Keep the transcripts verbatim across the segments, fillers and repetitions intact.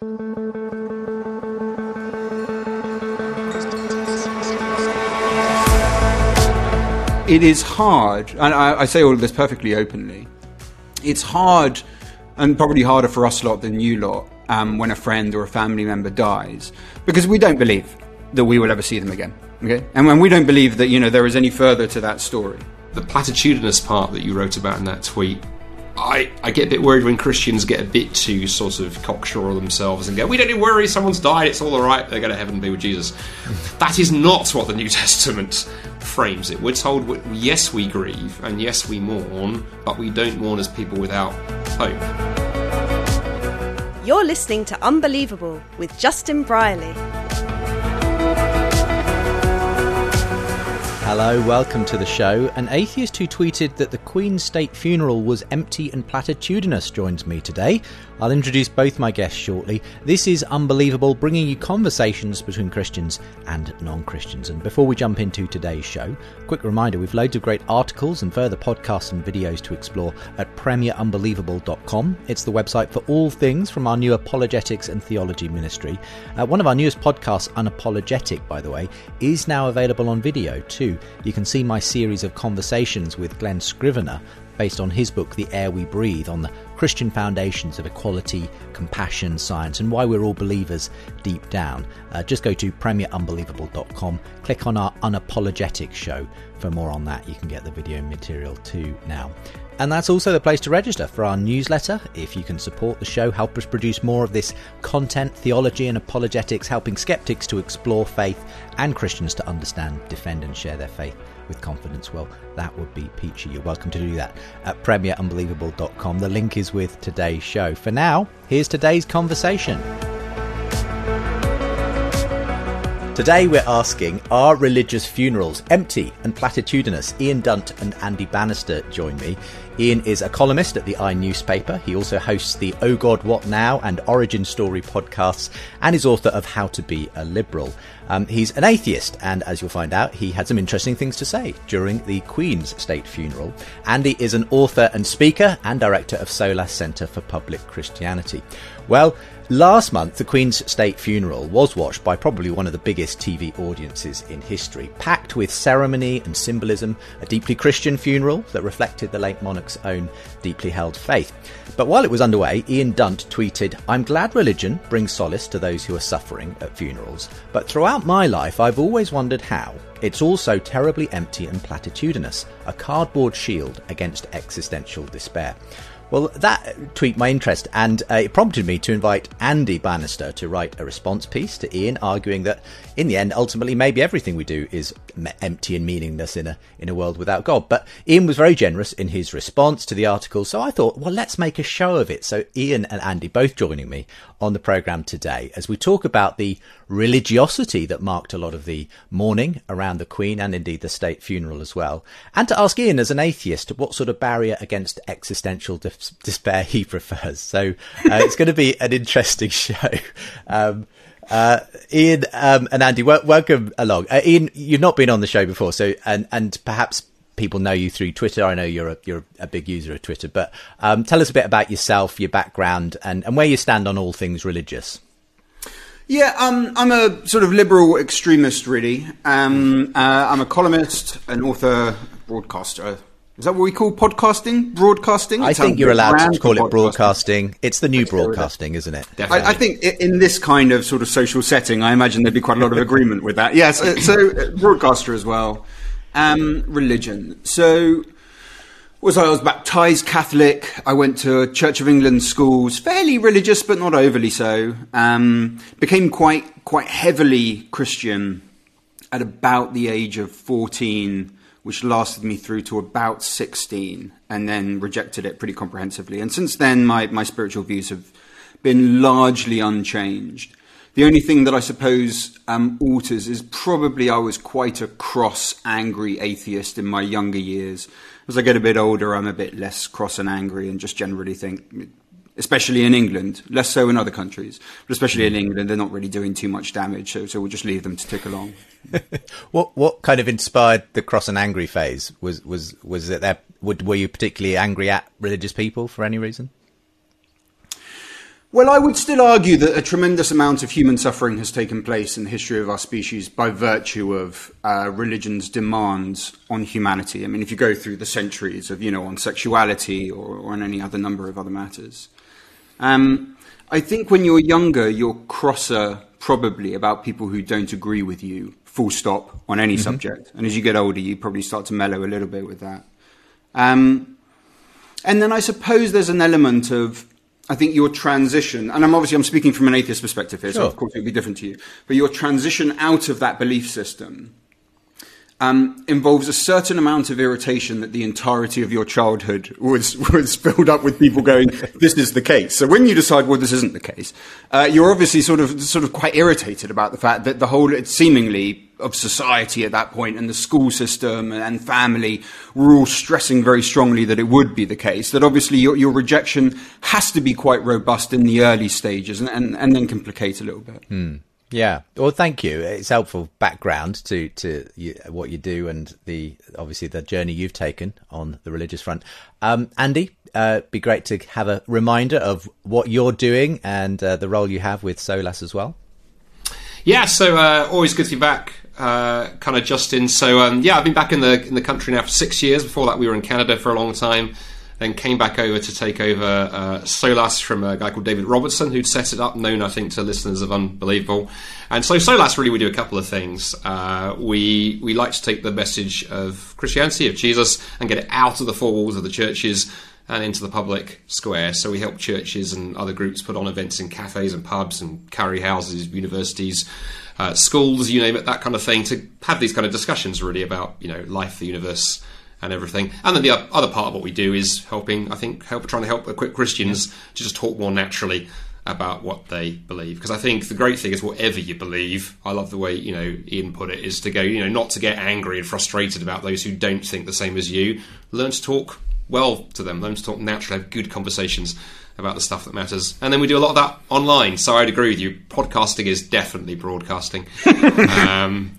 It is hard, and I, I say all of this perfectly openly, it's hard, and probably harder for us lot than you lot, um, when a friend or a family member dies, because we don't believe that we will ever see them again, okay? And when we don't believe that, you know, there is any further to that story. The platitudinous part that you wrote about in that tweet, I, I get a bit worried when Christians get a bit too sort of cocksure of themselves and go, we don't need to worry, someone's died, it's all alright, they're going to heaven and be with Jesus. That is not what the New Testament frames it. We're told, yes, we grieve, and yes, we mourn, but we don't mourn as people without hope. You're listening to Unbelievable with Justin Brierley. Hello, welcome to the show. An atheist who tweeted that the Queen's state funeral was empty and platitudinous joins me today. I'll introduce both my guests shortly. This is Unbelievable, bringing you conversations between Christians and non-Christians. And before we jump into today's show, quick reminder, we've loads of great articles and further podcasts and videos to explore at premier unbelievable dot com. It's the website for all things from our new apologetics and theology ministry. Uh, one of our newest podcasts, Unapologetic, by the way, is now available on video too. You can see my series of conversations with Glenn Scrivener based on his book, The Air We Breathe, on the Christian foundations of equality, compassion, science, and why we're all believers deep down. Uh, just go to premier unbelievable dot com, click on our Unapologetic show for more on that. You can get the video material too now. And that's also the place to register for our newsletter. If you can support the show, help us produce more of this content, theology and apologetics, helping skeptics to explore faith and Christians to understand, defend and share their faith with confidence, well, that would be peachy. You're welcome to do that at premier unbelievable dot com. The link is with today's show. For now, here's today's conversation. Today we're asking, are religious funerals empty and platitudinous? Ian Dunt and Andy Bannister join me. Ian is a columnist at the I newspaper. He also hosts the Oh God, What Now and Origin Story podcasts and is author of How to Be a Liberal. Um, he's an atheist, and as you'll find out, he had some interesting things to say during the Queen's state funeral. Andy is an author and speaker and director of Solas Centre for Public Christianity. Well, last month, the Queen's state funeral was watched by probably one of the biggest T V audiences in history, packed with ceremony and symbolism, a deeply Christian funeral that reflected the late monarch's own deeply held faith. But while it was underway, Ian Dunt tweeted, "I'm glad religion brings solace to those who are suffering at funerals, but throughout my life I've always wondered how. It's all so terribly empty and platitudinous, a cardboard shield against existential despair." Well, that tweaked my interest, and uh, it prompted me to invite Andy Bannister to write a response piece to Ian, arguing that in the end, ultimately, maybe everything we do is me- empty and meaningless in a in a world without God. But Ian was very generous in his response to the article, so I thought, well, let's make a show of it. So Ian and Andy both joining me on the programme today as we talk about the religiosity that marked a lot of the mourning around the Queen and indeed the state funeral as well, and to ask Ian, as an atheist, what sort of barrier against existential dis- despair he prefers. So uh, it's going to be an interesting show. Um, uh, Ian um, and Andy, w- welcome along. Uh, Ian, you've not been on the show before, so and and perhaps people know you through Twitter. I know you're a, you're a big user of Twitter, but um, tell us a bit about yourself, your background, and, and where you stand on all things religious. Yeah, um, I'm a sort of liberal extremist, really. Um, uh, I'm a columnist, an author, broadcaster. Is that what we call podcasting? Broadcasting? I It's think you're allowed to call it broadcasting. broadcasting. It's the new broadcasting, isn't it? I, I think in this kind of sort of social setting, I imagine there'd be quite a lot of agreement with that. Yes, so, so broadcaster as well. Um, religion. So was I was baptised Catholic. I went to Church of England schools, fairly religious, but not overly so. Um, became quite quite heavily Christian at about the age of fourteen, which lasted me through to about sixteen, and then rejected it pretty comprehensively. And since then, my, my spiritual views have been largely unchanged. The only thing that I suppose um, alters is probably I was quite a cross, angry atheist in my younger years. As I get a bit older, I'm a bit less cross and angry and just generally think, especially in England, less so in other countries, but especially in England, they're not really doing too much damage, so, so we'll just leave them to tick along. What what kind of inspired the cross and angry phase? Was was was it there? Were you particularly angry at religious people for any reason? Well, I would still argue that a tremendous amount of human suffering has taken place in the history of our species by virtue of uh, religion's demands on humanity. I mean, if you go through the centuries of, you know, on sexuality or, or on any other number of other matters. Um, I think when you're younger, you're crosser probably about people who don't agree with you, full stop, on any mm-hmm. subject. And as you get older, you probably start to mellow a little bit with that. Um, and then I suppose there's an element of, I think your transition, and I'm obviously I'm speaking from an atheist perspective here, sure. so of course it would be different to you, but your transition out of that belief system um, involves a certain amount of irritation that the entirety of your childhood was was filled up with people going, this is the case. So when you decide, well, this isn't the case, uh, you're obviously sort of sort of quite irritated about the fact that the whole, it's seemingly, of society at that point and the school system and family were all stressing very strongly that it would be the case, that obviously your, your rejection has to be quite robust in the early stages and, and, and then complicate a little bit. Mm. Yeah. Well, thank you. It's helpful background to, to you, what you do and the, obviously the journey you've taken on the religious front. Um, Andy, uh, be great to have a reminder of what you're doing and uh, the role you have with SOLAS as well. Yeah. So, uh, always good to be back. Uh, kind of Justin. So um, yeah, I've been back in the in the country now for six years. Before that, we were in Canada for a long time. Then came back over to take over uh, SOLAS from a guy called David Robertson, who'd set it up, known I think to listeners of Unbelievable. And so SOLAS, really, we do a couple of things. Uh, we we like to take the message of Christianity, of Jesus, and get it out of the four walls of the churches and into the public square. So we help churches and other groups put on events in cafes and pubs and carry houses, universities, Uh, schools, you name it, that kind of thing, to have these kind of discussions really about, you know, life, the universe and everything. And then the other part of what we do is helping, I think, help trying to help equip Christians to just talk more naturally about what they believe. Because I think the great thing is whatever you believe, I love the way, you know, Ian put it, is to go, you know, not to get angry and frustrated about those who don't think the same as you. Learn to talk well to them, learn to talk naturally, have good conversations about the stuff that matters. And then we do a lot of that online. So I'd agree with you. Podcasting is definitely broadcasting. um,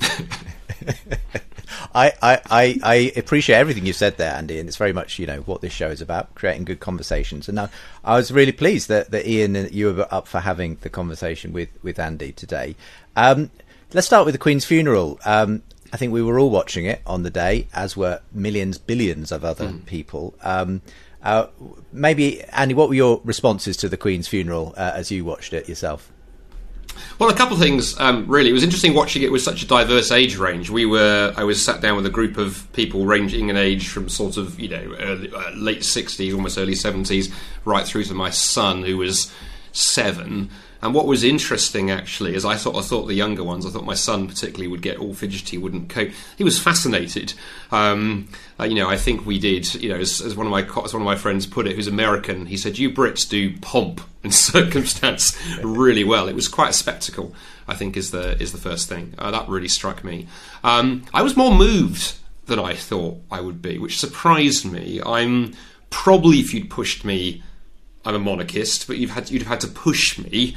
I, I, I appreciate everything you said there, Andy, and it's very much, you know, what this show is about, creating good conversations. And now I was really pleased that, that Ian and you were up for having the conversation with, with Andy today. Um, let's start with the Queen's funeral. Um, I think we were all watching it on the day, as were millions, billions of other mm. people. Um, Uh, maybe, Andy, what were your responses to the Queen's funeral uh, as you watched it yourself? Well, a couple of things, um, really. It was interesting watching it with such a diverse age range. We were, I was sat down with a group of people ranging in age from sort of, you know, early, uh, late sixties, almost early seventies, right through to my son, who was seven. And what was interesting, actually, is I sort of thought the younger ones, I thought my son particularly would get all fidgety, wouldn't cope. He was fascinated. Um, uh, you know, I think we did, you know, as, as one of my as one of my friends put it, who's American, he said, you Brits do pomp and circumstance really well. It was quite a spectacle, I think, is the is the first thing. Uh, that really struck me. Um, I was more moved than I thought I would be, which surprised me. I'm probably, if you'd pushed me, I'm a monarchist, but you've had you'd have had to push me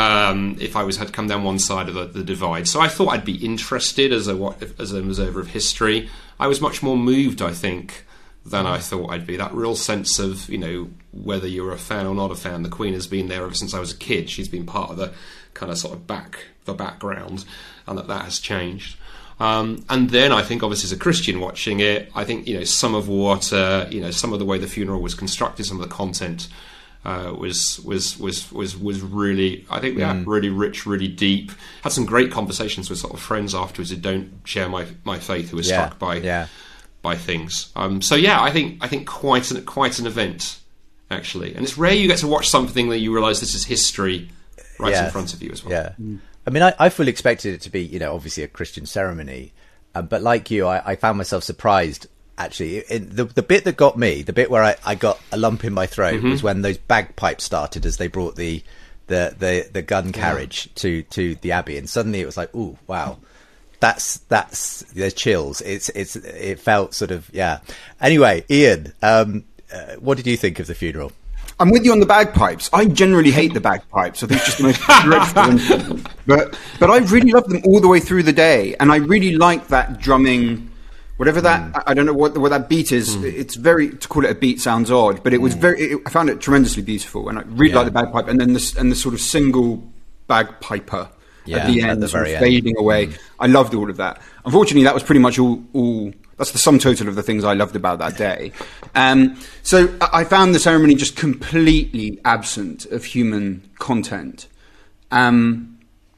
um, if I was had to come down one side of the, the divide. So I thought I'd be interested as a as an observer of history. I was much more moved, I think, than I thought I'd be. That real sense of, you know, whether you're a fan or not a fan. The Queen has been there ever since I was a kid. She's been part of the kind of sort of back the background, and that that has changed. Um, and then I think, obviously, as a Christian watching it, I think, you know, some of what uh, you know, some of the way the funeral was constructed, some of the content. Uh, was was was was was really, I think, yeah, mm. really rich, really deep. Had some great conversations with sort of friends afterwards who don't share my my faith, who were yeah, struck by yeah. by things. Um, so yeah, I think I think quite an quite an event, actually. And it's rare you get to watch something that you realise this is history right yeah. in front of you as well. Yeah, mm. I mean, I, I fully expected it to be, you know, obviously a Christian ceremony, uh, but like you, I, I found myself surprised. Actually, in the the bit that got me, the bit where I, I got a lump in my throat, mm-hmm. was when those bagpipes started as they brought the the the, the gun carriage yeah. to, to the Abbey, and suddenly it was like, ooh, wow, that's that's there's chills. It's it's it felt sort of yeah. Anyway, Ian, um, uh, what did you think of the funeral? I'm with you on the bagpipes. I generally hate the bagpipes. I think it's just the most dreadful instrument. But but I really loved them all the way through the day, and I really like that drumming Whatever that, mm. I don't know what what that beat is. Mm. It's very, to call it a beat sounds odd, but it was mm. very. It, I found it tremendously beautiful, and I really yeah. like the bagpipe, and then this and the sort of single bagpiper yeah, at the end, at the very fading end. away. Mm. I loved all of that. Unfortunately, that was pretty much all. all that's the sum total of the things I loved about that day. Um, so I found the ceremony just completely absent of human content. Um,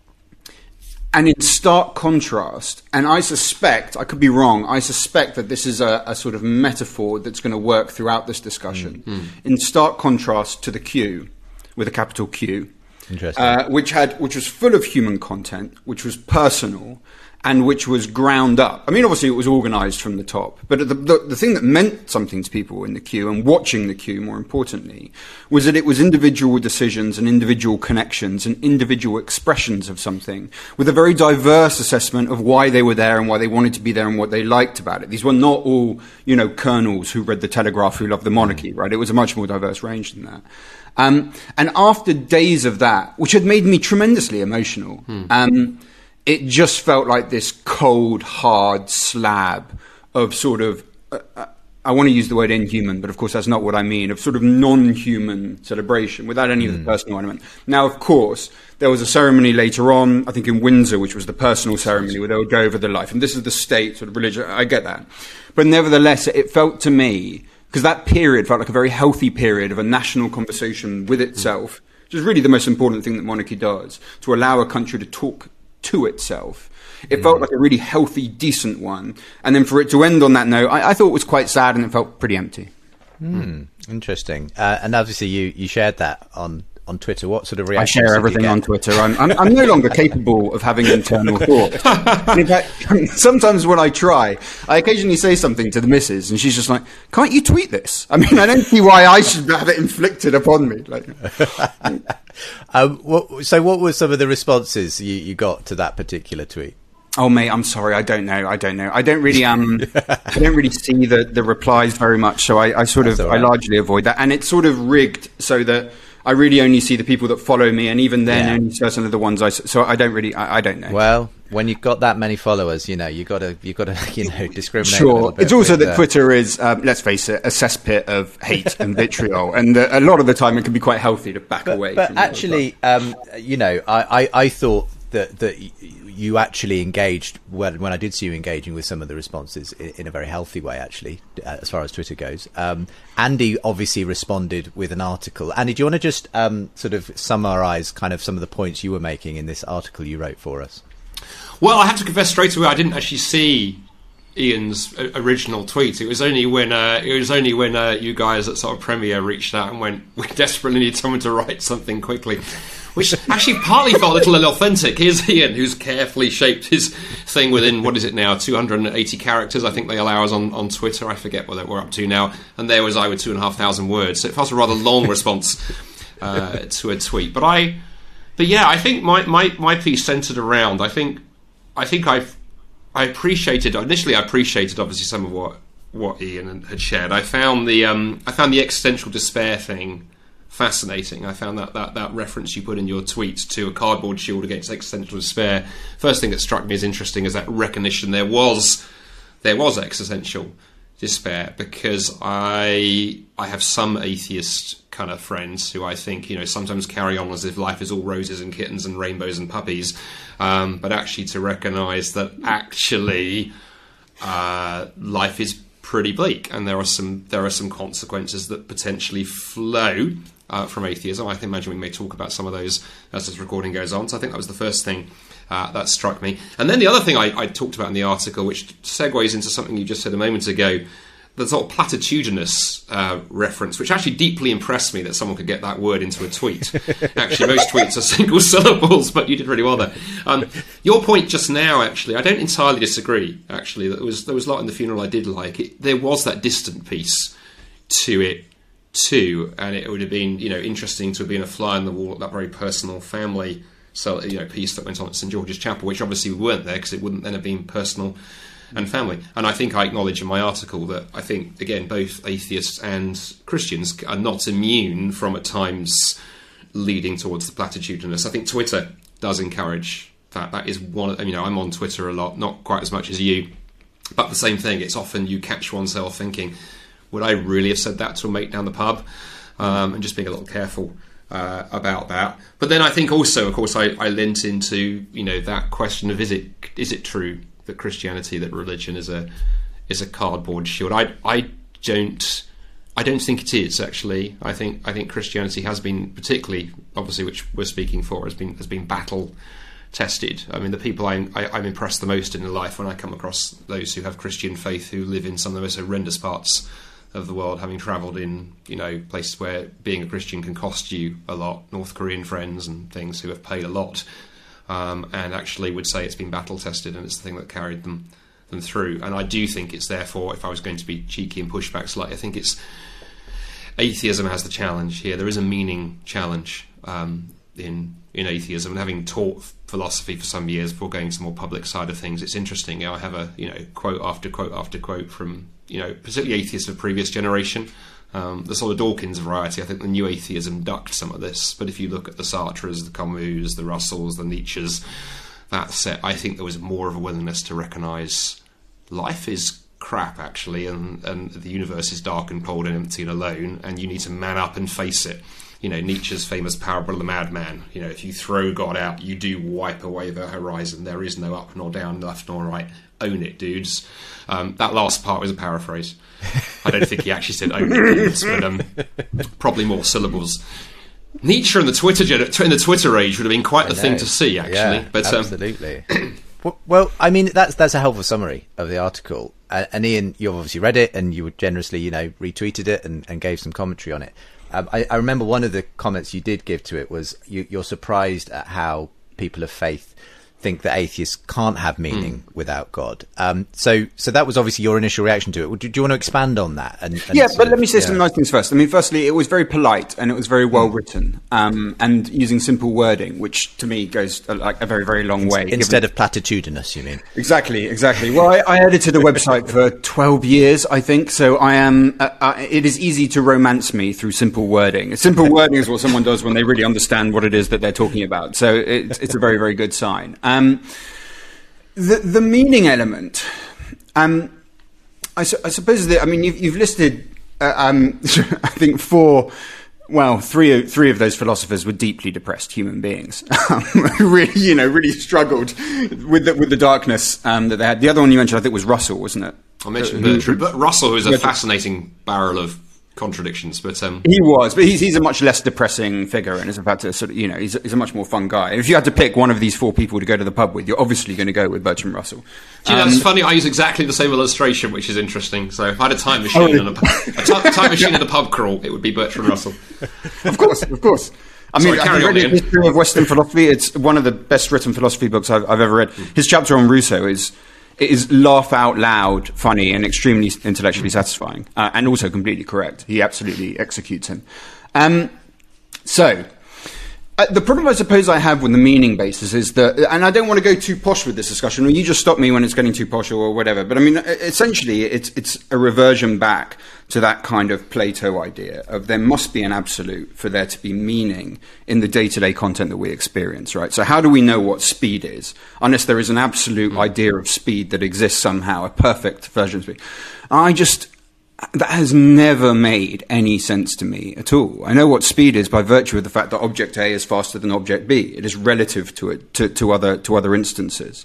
And in stark contrast, and I suspect, I could be wrong, I suspect that this is a, a sort of metaphor that's going to work throughout this discussion. Mm, mm. In stark contrast to the Q, with a capital Q, Interesting. Uh, which had, which was full of human content, which was personal, and which was ground up. I mean, obviously it was organised from the top, but the, the, the thing that meant something to people in the queue, and watching the queue more importantly, was that it was individual decisions and individual connections and individual expressions of something, with a very diverse assessment of why they were there and why they wanted to be there and what they liked about it. These were not all, you know, colonels who read the Telegraph who loved the monarchy, right? It was a much more diverse range than that. Um, and after days of that, which had made me tremendously emotional, hmm. um, it just felt like this cold, hard slab of sort of, uh, uh, I want to use the word inhuman, but of course that's not what I mean, of sort of non-human celebration without any mm. of the personal element. Now, of course, there was a ceremony later on, I think in Windsor, which was the personal ceremony where they would go over the life. And this is the state sort of religion. I get that. But nevertheless, it felt to me, because that period felt like a very healthy period of a national conversation with itself, mm. which is really the most important thing that monarchy does, to allow a country to talk to itself. It mm. felt like a really healthy, decent one. And then for it to end on that note, I, I thought it was quite sad and it felt pretty empty. Mm. Interesting. Uh, and obviously you, you shared that on, on Twitter. What sort of reaction? I share everything on Twitter. I'm, I'm, I'm no longer capable of having internal thought. And in fact, sometimes when I try, I occasionally say something to the missus and she's just like, can't you tweet this? I mean, I don't see why I should have it inflicted upon me. Like, um, what, so what were some of the responses you, you got to that particular tweet? Oh, mate, I'm sorry. I don't know. I don't know. I don't really um, I don't really see the, the replies very much. So I, I sort That's of, right. I largely avoid that. And it's sort of rigged so that I really only see the people that follow me, and even then, yeah. only certain of the ones I. So I don't really, I, I don't know. Well, when you've got that many followers, you know, you got to, you got to, you know, discriminate. Sure, it's also that uh, Twitter is, um, let's face it, a cesspit of hate and vitriol, and uh, a lot of the time it can be quite healthy to back but, away. But from actually, um, you know, I, I, I thought that that. You actually engaged when, when I did see you engaging with some of the responses in, in a very healthy way, actually, as far as Twitter goes. Um, Andy obviously responded with an article. Andy, do you want to just um, sort of summarise kind of some of the points you were making in this article you wrote for us? Well, I have to confess straight away, I didn't actually see Ian's original tweet. It was only when uh, it was only when uh, you guys at sort of Premiere reached out and went, we desperately need someone to write something quickly. Which actually partly felt a little inauthentic. Here's Ian, who's carefully shaped his thing within, what is it now, two hundred eighty characters, I think they allow us on, on Twitter. I forget what we're up to now. And there was I with two and a half thousand words. So it felt a rather long response uh, to a tweet. But I, but yeah, I think my, my, my piece centred around, I think, I think I've, I appreciated, initially I appreciated obviously some of what, what Ian had shared. I found the, um, I found the existential despair thing fascinating. I found that, that that reference you put in your tweet to a cardboard shield against existential despair. First thing that struck me as interesting is that recognition there was there was existential despair, because I I have some atheist kind of friends who I think, you know, sometimes carry on as if life is all roses and kittens and rainbows and puppies, um, but actually to recognise that actually uh, life is pretty bleak, and there are some there are some consequences that potentially flow uh, from atheism. I can imagine we may talk about some of those as this recording goes on. So I think that was the first thing uh, that struck me. And then the other thing I, I talked about in the article, which segues into something you just said a moment ago, the sort of platitudinous uh, reference, which actually deeply impressed me that someone could get that word into a tweet. Actually, most tweets are single syllables, but you did really well there. Um, your point just now, actually, I don't entirely disagree, actually. There was, there was a lot in the funeral I did like. It, there was that distant piece to it, too, and it would have been, you know, interesting to have been a fly on the wall at that very personal family, so, you know, piece that went on at St George's Chapel, which obviously we weren't there because it wouldn't then have been personal and family. And I think I acknowledge in my article that I think, again, both atheists and Christians are not immune from, at times, leading towards the platitudinous. I think Twitter does encourage that. That is one of, you know, I'm on Twitter a lot, not quite as much as you, But the same thing, it's often you catch oneself thinking, would I really have said that to a mate down the pub? Um, and just being a little careful uh, about that. But then I think also, of course, I, I lent into, you know, that question of is it is it true that Christianity, that religion is a is a cardboard shield? I I don't I don't think it is, actually. I think I think Christianity has been, particularly, obviously, which we're speaking for, has been has been battle tested. I mean, the people I'm, I, I'm impressed the most in life when I come across those who have Christian faith, who live in some of the most horrendous parts of the world, having travelled in, you know, places where being a Christian can cost you a lot, North Korean friends and things who have paid a lot, um, and actually would say it's been battle tested and it's the thing that carried them them through. And I do think it's therefore, if I was going to be cheeky and push back slightly, I think it's atheism has the challenge here. There is a meaning challenge um, in in atheism, and having taught philosophy for some years before going to the more public side of things, it's interesting. You know, I have a you know quote after quote after quote from you know particularly atheists of previous generation, um, the sort of Dawkins variety. I think the new atheism ducked some of this, but if you look at the Sartres, the Camus, the Russells, the Nietzsches, that set, I think there was more of a willingness to recognise life is crap actually, and, and the universe is dark and cold and empty and alone, and you need to man up and face it. You know, Nietzsche's famous parable of the madman. You know, if you throw God out, you do wipe away the horizon. There is no up nor down, left nor right. Own it, dudes. Um, that last part was a paraphrase. I don't think he actually said own it, dudes, but um, probably more syllables. Nietzsche in the Twitter in the Twitter age would have been quite the thing to see, actually. Yeah, but absolutely. Um, well, I mean, that's that's a helpful summary of the article. Uh, and Ian, you've obviously read it, and you generously, you know, retweeted it and, and gave some commentary on it. Um, I, I remember one of the comments you did give to it was you, you're surprised at how people of faith think that atheists can't have meaning mm. without God. Um, so, so that was obviously your initial reaction to it. Do, do you want to expand on that? And, and yeah, but of, let me say yeah. some nice things first. I mean, firstly, it was very polite and it was very well written, um, and using simple wording, which to me goes a, like a very, very long way. Instead given... of platitudinous, you mean? Exactly, exactly. Well, I, I edited a website for twelve years, I think, so I am. Uh, uh, it is easy to romance me through simple wording. Simple wording is what someone does when they really understand what it is that they're talking about. So it, it's a very, very good sign. Um, The, the meaning element, um, I, su- I suppose that, I mean, you've, you've listed, uh, um, I think, four, well, three of, three of those philosophers were deeply depressed human beings, who really, you know, really struggled with the, with the darkness um, that they had. The other one you mentioned, I think, was Russell, wasn't it? I mentioned uh, Bertrand, but Russell, who's a fascinating barrel of contradictions, but um he was, but he's he's a much less depressing figure, and is in fact a sort of, you know, he's, he's a much more fun guy. If you had to pick one of these four people to go to the pub with, you're obviously going to go with Bertrand Russell. Do you know, um, that's funny. I use exactly the same illustration, which is interesting. So if I had a time machine oh, and a, a t- time machine and a pub crawl, it would be Bertrand Russell. Of course, of course. I mean, Sorry, I've read the History of Western Philosophy. It's one of the best written philosophy books I've, I've ever read. Mm. His chapter on Rousseau is it is laugh out loud, funny, and extremely intellectually satisfying, uh, and also completely correct. He absolutely executes him. Um, so, uh, the problem I suppose I have with the meaning basis is that, and I don't want to go too posh with this discussion, or you just stop me when it's getting too posh or whatever, but I mean, essentially, it's it's a reversion back to that kind of Plato idea of there must be an absolute for there to be meaning in the day-to-day content that we experience, right? So how do we know what speed is? Unless there is an absolute mm. idea of speed that exists somehow, a perfect version of speed. I just, that has never made any sense to me at all. I know what speed is by virtue of the fact that object A is faster than object B. It is relative to it, to, to other, to other instances.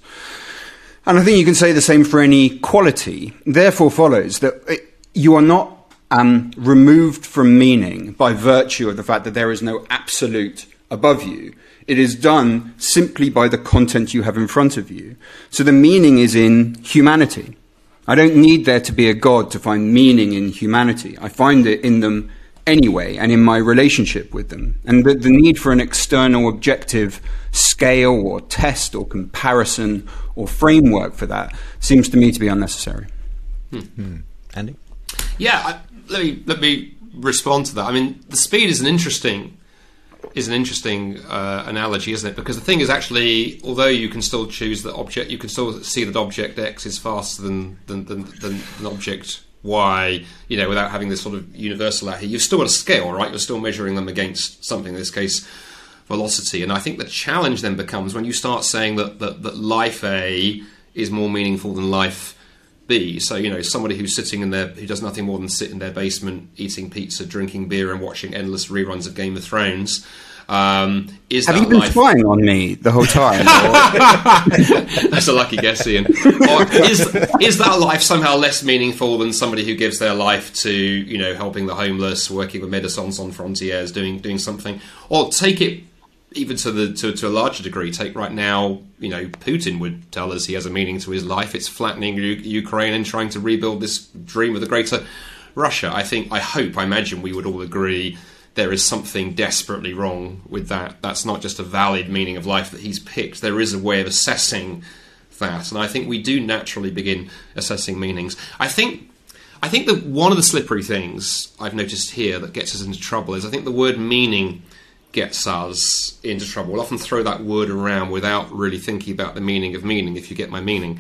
And I think you can say the same for any quality. Therefore follows that it, you are not um, removed from meaning by virtue of the fact that there is no absolute above you. It is done simply by the content you have in front of you. So the meaning is in humanity. I don't need there to be a God to find meaning in humanity. I find it in them anyway and in my relationship with them. And the, the need for an external objective scale or test or comparison or framework for that seems to me to be unnecessary. Hmm. Hmm. Andy? Yeah, I, let me let me respond to that. I mean, the speed is an interesting is an interesting uh, analogy, isn't it? Because the thing is actually, although you can still choose the object, you can still see that object X is faster than than, than, than, than object Y, you know, without having this sort of universal out here. You've still got a scale, right? You're still measuring them against something, in this case, velocity. And I think the challenge then becomes when you start saying that, that, that life A is more meaningful than life be. So, you know, somebody who's sitting in their, who does nothing more than sit in their basement, eating pizza, drinking beer, and watching endless reruns of Game of Thrones. Um, is Have that you been life... spying on me the whole time? That's a lucky guess, Ian. Or is is that life somehow less meaningful than somebody who gives their life to, you know, helping the homeless, working with Médecins Sans Frontières, doing doing something? Or take it even to the to, to a larger degree. Take right now, you know, Putin would tell us he has a meaning to his life. It's flattening U- Ukraine and trying to rebuild this dream of the greater Russia. I think, I hope, I imagine we would all agree there is something desperately wrong with that. That's not just a valid meaning of life that he's picked. There is a way of assessing that. And I think we do naturally begin assessing meanings. I think I think that one of the slippery things I've noticed here that gets us into trouble is I think the word meaning gets us into trouble. We'll often throw that word around without really thinking about the meaning of meaning, if you get my meaning.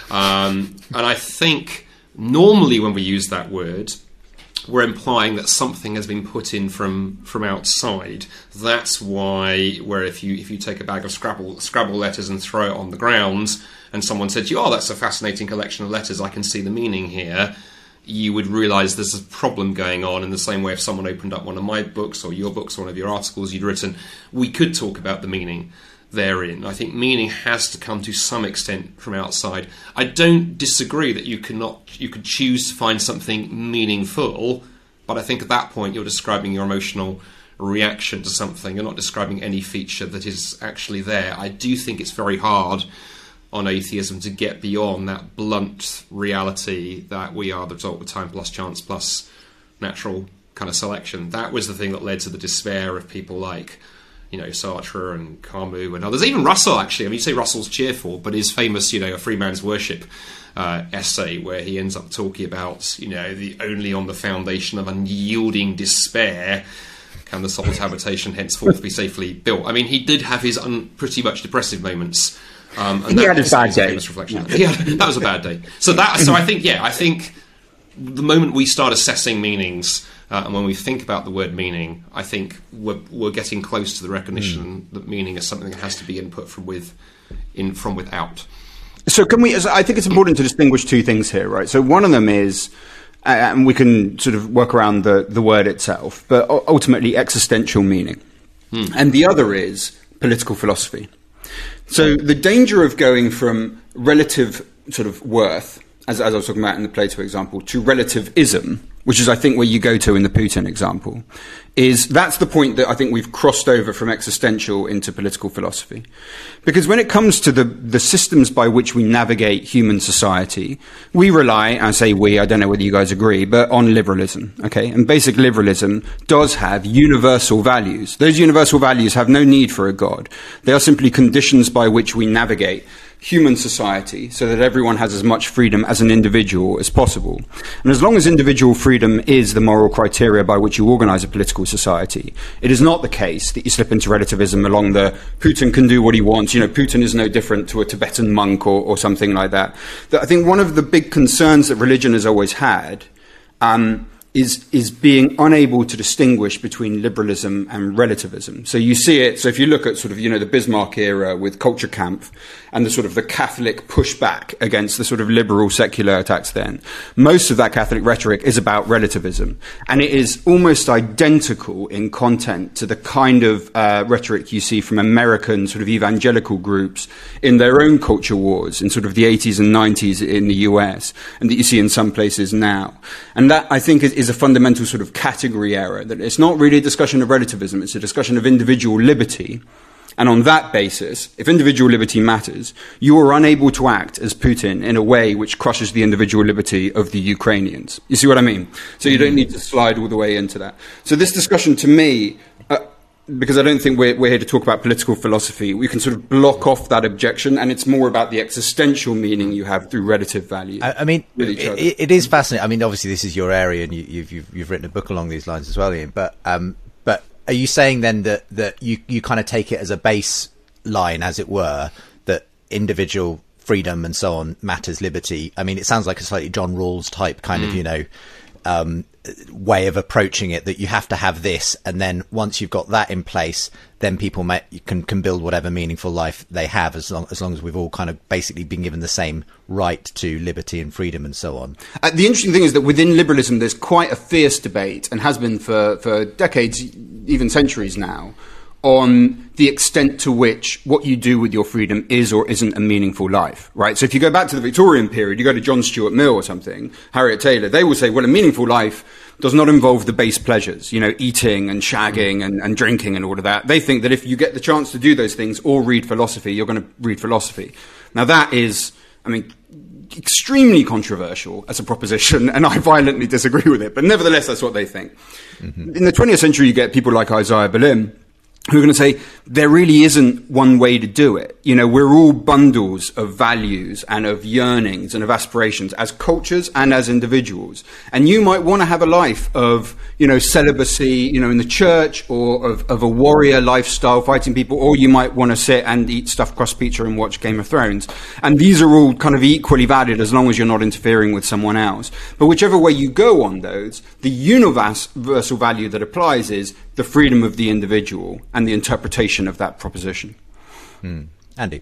Um, and I think normally when we use that word, we're implying that something has been put in from, from outside. That's why, where if you if you take a bag of Scrabble Scrabble letters and throw it on the ground, and someone said to you, "Oh, that's a fascinating collection of letters. I can see the meaning here," you would realise there's a problem going on. In the same way, if someone opened up one of my books or your books, or one of your articles you'd written, we could talk about the meaning therein. I think meaning has to come to some extent from outside. I don't disagree that you cannot you could choose to find something meaningful, but I think at that point you're describing your emotional reaction to something. You're not describing any feature that is actually there. I do think it's very hard on atheism to get beyond that blunt reality that we are the result of time plus chance plus natural kind of selection. That was the thing that led to the despair of people like, you know, Sartre and Camus and others. Even Russell, actually. I mean, you say Russell's cheerful, but his famous, you know, A Free Man's Worship uh, essay, where he ends up talking about, you know, the only on the foundation of unyielding despair can the soul's habitation henceforth be safely built. I mean, he did have his un- pretty much depressive moments. Um, and he that had a bad day. Reflection. Yeah. Had, that was a bad day. So that. So I think, yeah, I think the moment we start assessing meanings, Uh, and when we think about the word meaning, I think we're, we're getting close to the recognition mm. that meaning is something that has to be input from with, in from without. So can we? I think it's important to distinguish two things here, right? So one of them is, uh, and we can sort of work around the, the word itself, but ultimately existential meaning, mm. and the other is political philosophy. So the danger of going from relative sort of worth, as, as I was talking about in the Plato example, to relativism, which is, I think, where you go to in the Putin example, is that's the point that I think we've crossed over from existential into political philosophy. Because when it comes to the, the systems by which we navigate human society, we rely, I say we, I don't know whether you guys agree, but on liberalism, okay? And basic liberalism does have universal values. Those universal values have no need for a God. They are simply conditions by which we navigate human society so that everyone has as much freedom as an individual as possible. And as long as individual freedom is the moral criteria by which you organize a political society, it is not the case that you slip into relativism along the Putin can do what he wants. You know, Putin is no different to a Tibetan monk or, or something like that. That I think one of the big concerns that religion has always had um, is is being unable to distinguish between liberalism and relativism. So you see it, so if you look at sort of, you know, the Bismarck era with Culture Camp and the sort of the Catholic pushback against the sort of liberal secular attacks then, most of that Catholic rhetoric is about relativism. And it is almost identical in content to the kind of uh, rhetoric you see from American sort of evangelical groups in their own culture wars in sort of the eighties and nineties in the U S, and that you see in some places now. And that, I think, is, is a fundamental sort of category error, that it's not really a discussion of relativism, it's a discussion of individual liberty. And on that basis, if individual liberty matters, you are unable to act as Putin in a way which crushes the individual liberty of the Ukrainians. You see what I mean? So you don't need to slide all the way into that. So this discussion, to me, uh, because I don't think we're, we're here to talk about political philosophy, we can sort of block off that objection, and it's more about the existential meaning you have through relative value. I, I mean, it, it is fascinating. I mean, obviously this is your area, and you, you've, you've, you've written a book along these lines as well, Ian, but... Um, but are you saying then that, that you, you kind of take it as a baseline, as it were, that individual freedom and so on matters, liberty? I mean, it sounds like a slightly John Rawls type kind mm. of, you know, um, way of approaching it, that you have to have this, and then once you've got that in place, then people may, can can build whatever meaningful life they have, as long as long as we've all kind of basically been given the same right to liberty and freedom and so on. Uh, the interesting thing is that within liberalism, there's quite a fierce debate, and has been for, for decades, even centuries now, on the extent to which what you do with your freedom is or isn't a meaningful life, right? So if you go back to the Victorian period, you go to John Stuart Mill or something, Harriet Taylor, they will say, well, a meaningful life does not involve the base pleasures, you know, eating and shagging and, and drinking and all of that. They think that if you get the chance to do those things or read philosophy, you're going to read philosophy. Now that is, I mean, extremely controversial as a proposition, and I violently disagree with it, but nevertheless, that's what they think. Mm-hmm. In the twentieth century, you get people like Isaiah Berlin, who are going to say there really isn't one way to do it. You know, we're all bundles of values and of yearnings and of aspirations as cultures and as individuals. And you might want to have a life of, you know, celibacy, you know, in the church, or of, of a warrior lifestyle, fighting people, or you might want to sit and eat stuffed crust pizza and watch Game of Thrones. And these are all kind of equally valid as long as you're not interfering with someone else. But whichever way you go on those, the universal value that applies is the freedom of the individual and the interpretation of that proposition. Hmm. Andy?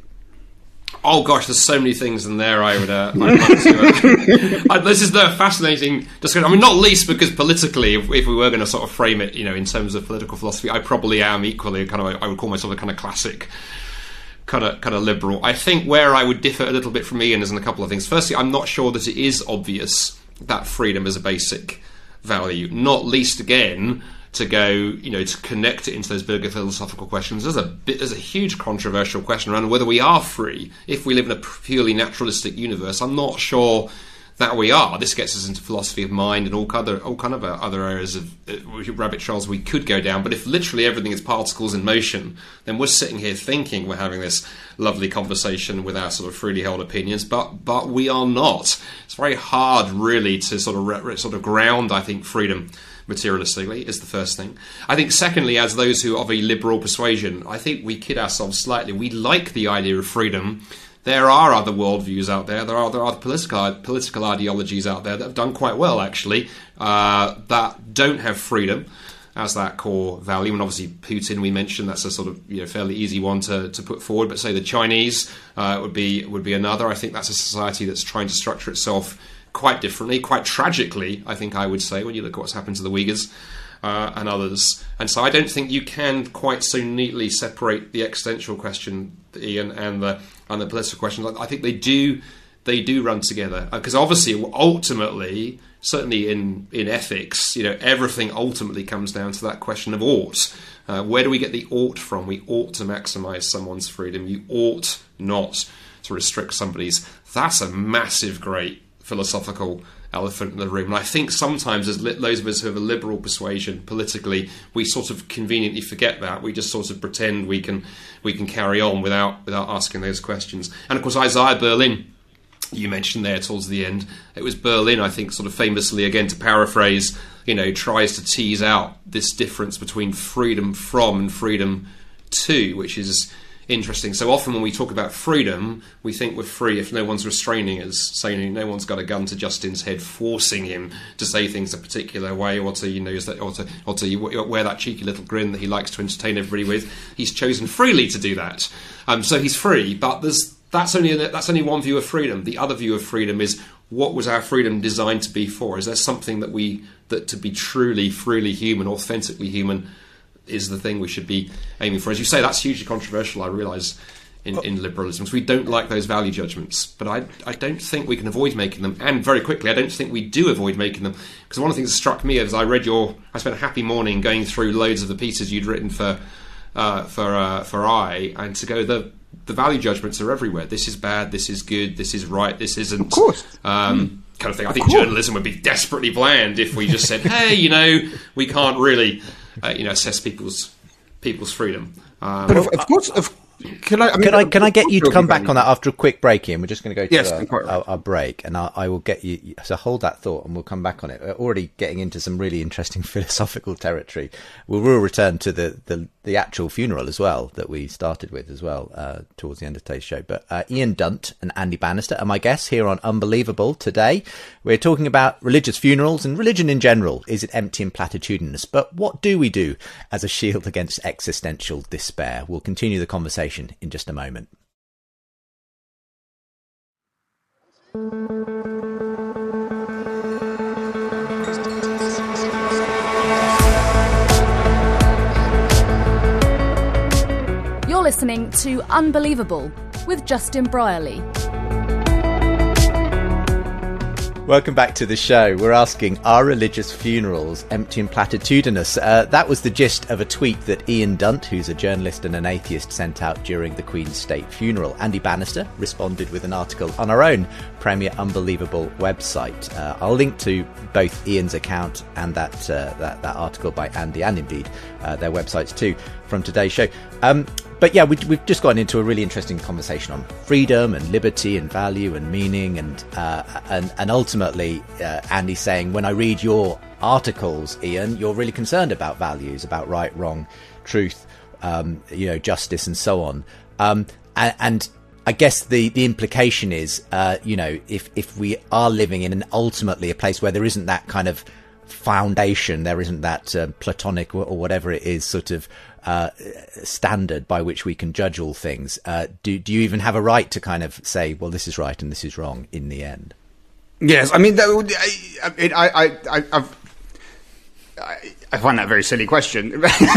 Oh gosh, there's so many things in there I would uh, I'd like to... Uh, this is the fascinating discussion. I mean, not least because politically, if, if we were going to sort of frame it, you know, in terms of political philosophy, I probably am equally kind of, I would call myself a kind of classic kind of kind of liberal. I think where I would differ a little bit from Ian is in a couple of things. Firstly, I'm not sure that it is obvious that freedom is a basic value, not least again to go, you know, to connect it into those bigger philosophical questions. There's a bit, there's a huge controversial question around whether we are free if we live in a purely naturalistic universe. I'm not sure that we are. This gets us into philosophy of mind and all kind of all kind of other areas of uh, rabbit trails we could go down. But if literally everything is particles in motion, then we're sitting here thinking we're having this lovely conversation with our sort of freely held opinions, but but we are not. It's very hard, really, to sort of re- sort of ground, I think, freedom materialistically is the first thing. I think secondly, as those who are of a liberal persuasion, I think we kid ourselves slightly. We like the idea of freedom. There are other worldviews out there. There are there are political political ideologies out there that have done quite well, actually, uh, that don't have freedom as that core value. And obviously, Putin, we mentioned, that's a sort of, you know, fairly easy one to, to put forward. But say the Chinese uh, would be would be another. I think that's a society that's trying to structure itself quite differently, quite tragically, I think I would say, when you look at what's happened to the Uyghurs uh, and others. And so I don't think you can quite so neatly separate the existential question, Ian, and the and the political question. I think they do they do run together, because obviously, ultimately, certainly in, in ethics, you know, everything ultimately comes down to that question of ought. Uh, where do we get the ought from? We ought to maximise someone's freedom. You ought not to restrict somebody's. That's a massive, great philosophical elephant in the room. And I think sometimes, as li- those of us who have a liberal persuasion politically, we sort of conveniently forget that. We just sort of pretend we can we can carry on without without asking those questions. And of course, Isaiah Berlin, you mentioned there towards the end, it was Berlin, I think, sort of famously, again, to paraphrase, you know, tries to tease out this difference between freedom from and freedom to, which is interesting. So often when we talk about freedom, we think we're free if no one's restraining us, saying no one's got a gun to Justin's head, forcing him to say things a particular way, or to, you know, or to, or to wear that cheeky little grin that he likes to entertain everybody with. He's chosen freely to do that, um, so he's free. But there's that's only that's only one view of freedom. The other view of freedom is, what was our freedom designed to be for? Is there something that we that to be truly, freely human, authentically human, is the thing we should be aiming for? As you say, that's hugely controversial, I realise, in, in liberalism. So we don't like those value judgments, but I, I don't think we can avoid making them. And very quickly, I don't think we do avoid making them, because one of the things that struck me as I read your... I spent a happy morning going through loads of the pieces you'd written for uh, for uh, for I, and to go, the the value judgments are everywhere. This is bad, this is good, this is right, this isn't. Of course. Um, mm. Kind of thing. I think journalism would be desperately bland if we just said, hey, you know, we can't really... Uh, you know, assess people's people's freedom. Um, but of, of course, of Can I, I mean, can I can I get you to come back value. on that after a quick break, Ian? We're just going to go to yes, a, quite right. a, a break, and I, I will get you. So hold that thought, and we'll come back on it. We're already getting into some really interesting philosophical territory. We'll, we'll return to the, the, the actual funeral as well that we started with as well uh, towards the end of today's show. But uh, Ian Dunt and Andy Bannister are my guests here on Unbelievable today. We're talking about religious funerals and religion in general. Is it empty and platitudinous? But what do we do as a shield against existential despair? We'll continue the conversation in just a moment. You're listening to Unbelievable with Justin Brierley. Welcome back to the show. We're asking, are religious funerals empty and platitudinous? Uh, that was the gist of a tweet that Ian Dunt, who's a journalist and an atheist, sent out during the Queen's state funeral. Andy Bannister responded with an article on our own Premier Unbelievable website. Uh, I'll link to both Ian's account and that uh, that, that article by Andy, and indeed uh, their websites too, from today's show. Um, But yeah, we, we've just gotten into a really interesting conversation on freedom and liberty and value and meaning, and uh, and and ultimately, uh, Andy saying, when I read your articles, Ian, you're really concerned about values, about right, wrong, truth, um, you know, justice, and so on. Um, and, and I guess the the implication is, uh, you know, if if we are living in an ultimately a place where there isn't that kind of foundation, there isn't that uh, platonic or, or whatever it is sort of uh, standard by which we can judge all things. Uh, do do you even have a right to kind of say, well, this is right and this is wrong in the end? Yes, I mean, that would, I, it, I, I, I, I've, I, I find that a very silly question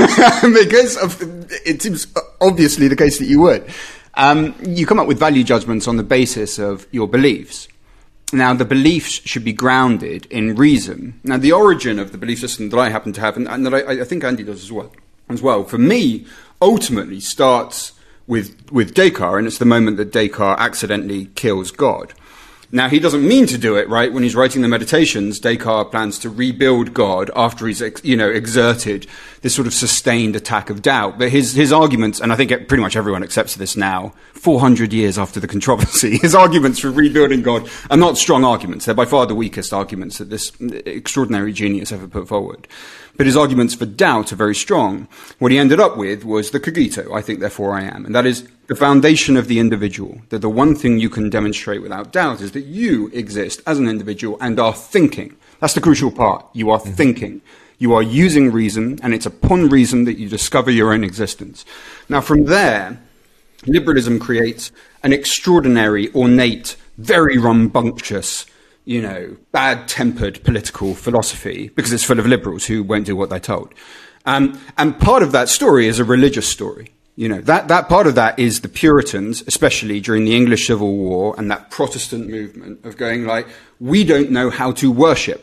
because of, it seems obviously the case that you would. Um, you come up with value judgments on the basis of your beliefs. Now, the beliefs should be grounded in reason. Now, the origin of the belief system that I happen to have, and, and that I, I think Andy does as well, as well, for me, ultimately starts with, with Descartes, and it's the moment that Descartes accidentally kills God. Now, he doesn't mean to do it, right? When he's writing the Meditations, Descartes plans to rebuild God after he's, you know, exerted this sort of sustained attack of doubt. But his, his arguments, and I think pretty much everyone accepts this now, four hundred years after the controversy, his arguments for rebuilding God are not strong arguments. They're by far the weakest arguments that this extraordinary genius ever put forward. But his arguments for doubt are very strong. What he ended up with was the cogito, I think, therefore I am. And that is the foundation of the individual. That the one thing you can demonstrate without doubt is that you exist as an individual and are thinking. That's the crucial part. You are thinking. You are using reason, and it's upon reason that you discover your own existence. Now, from there, liberalism creates an extraordinary, ornate, very rambunctious, you know, bad-tempered political philosophy, because it's full of liberals who won't do what they're told. Um, and part of that story is a religious story. You know, that, that part of that is the Puritans, especially during the English Civil War, and that Protestant movement of going like, we don't know how to worship.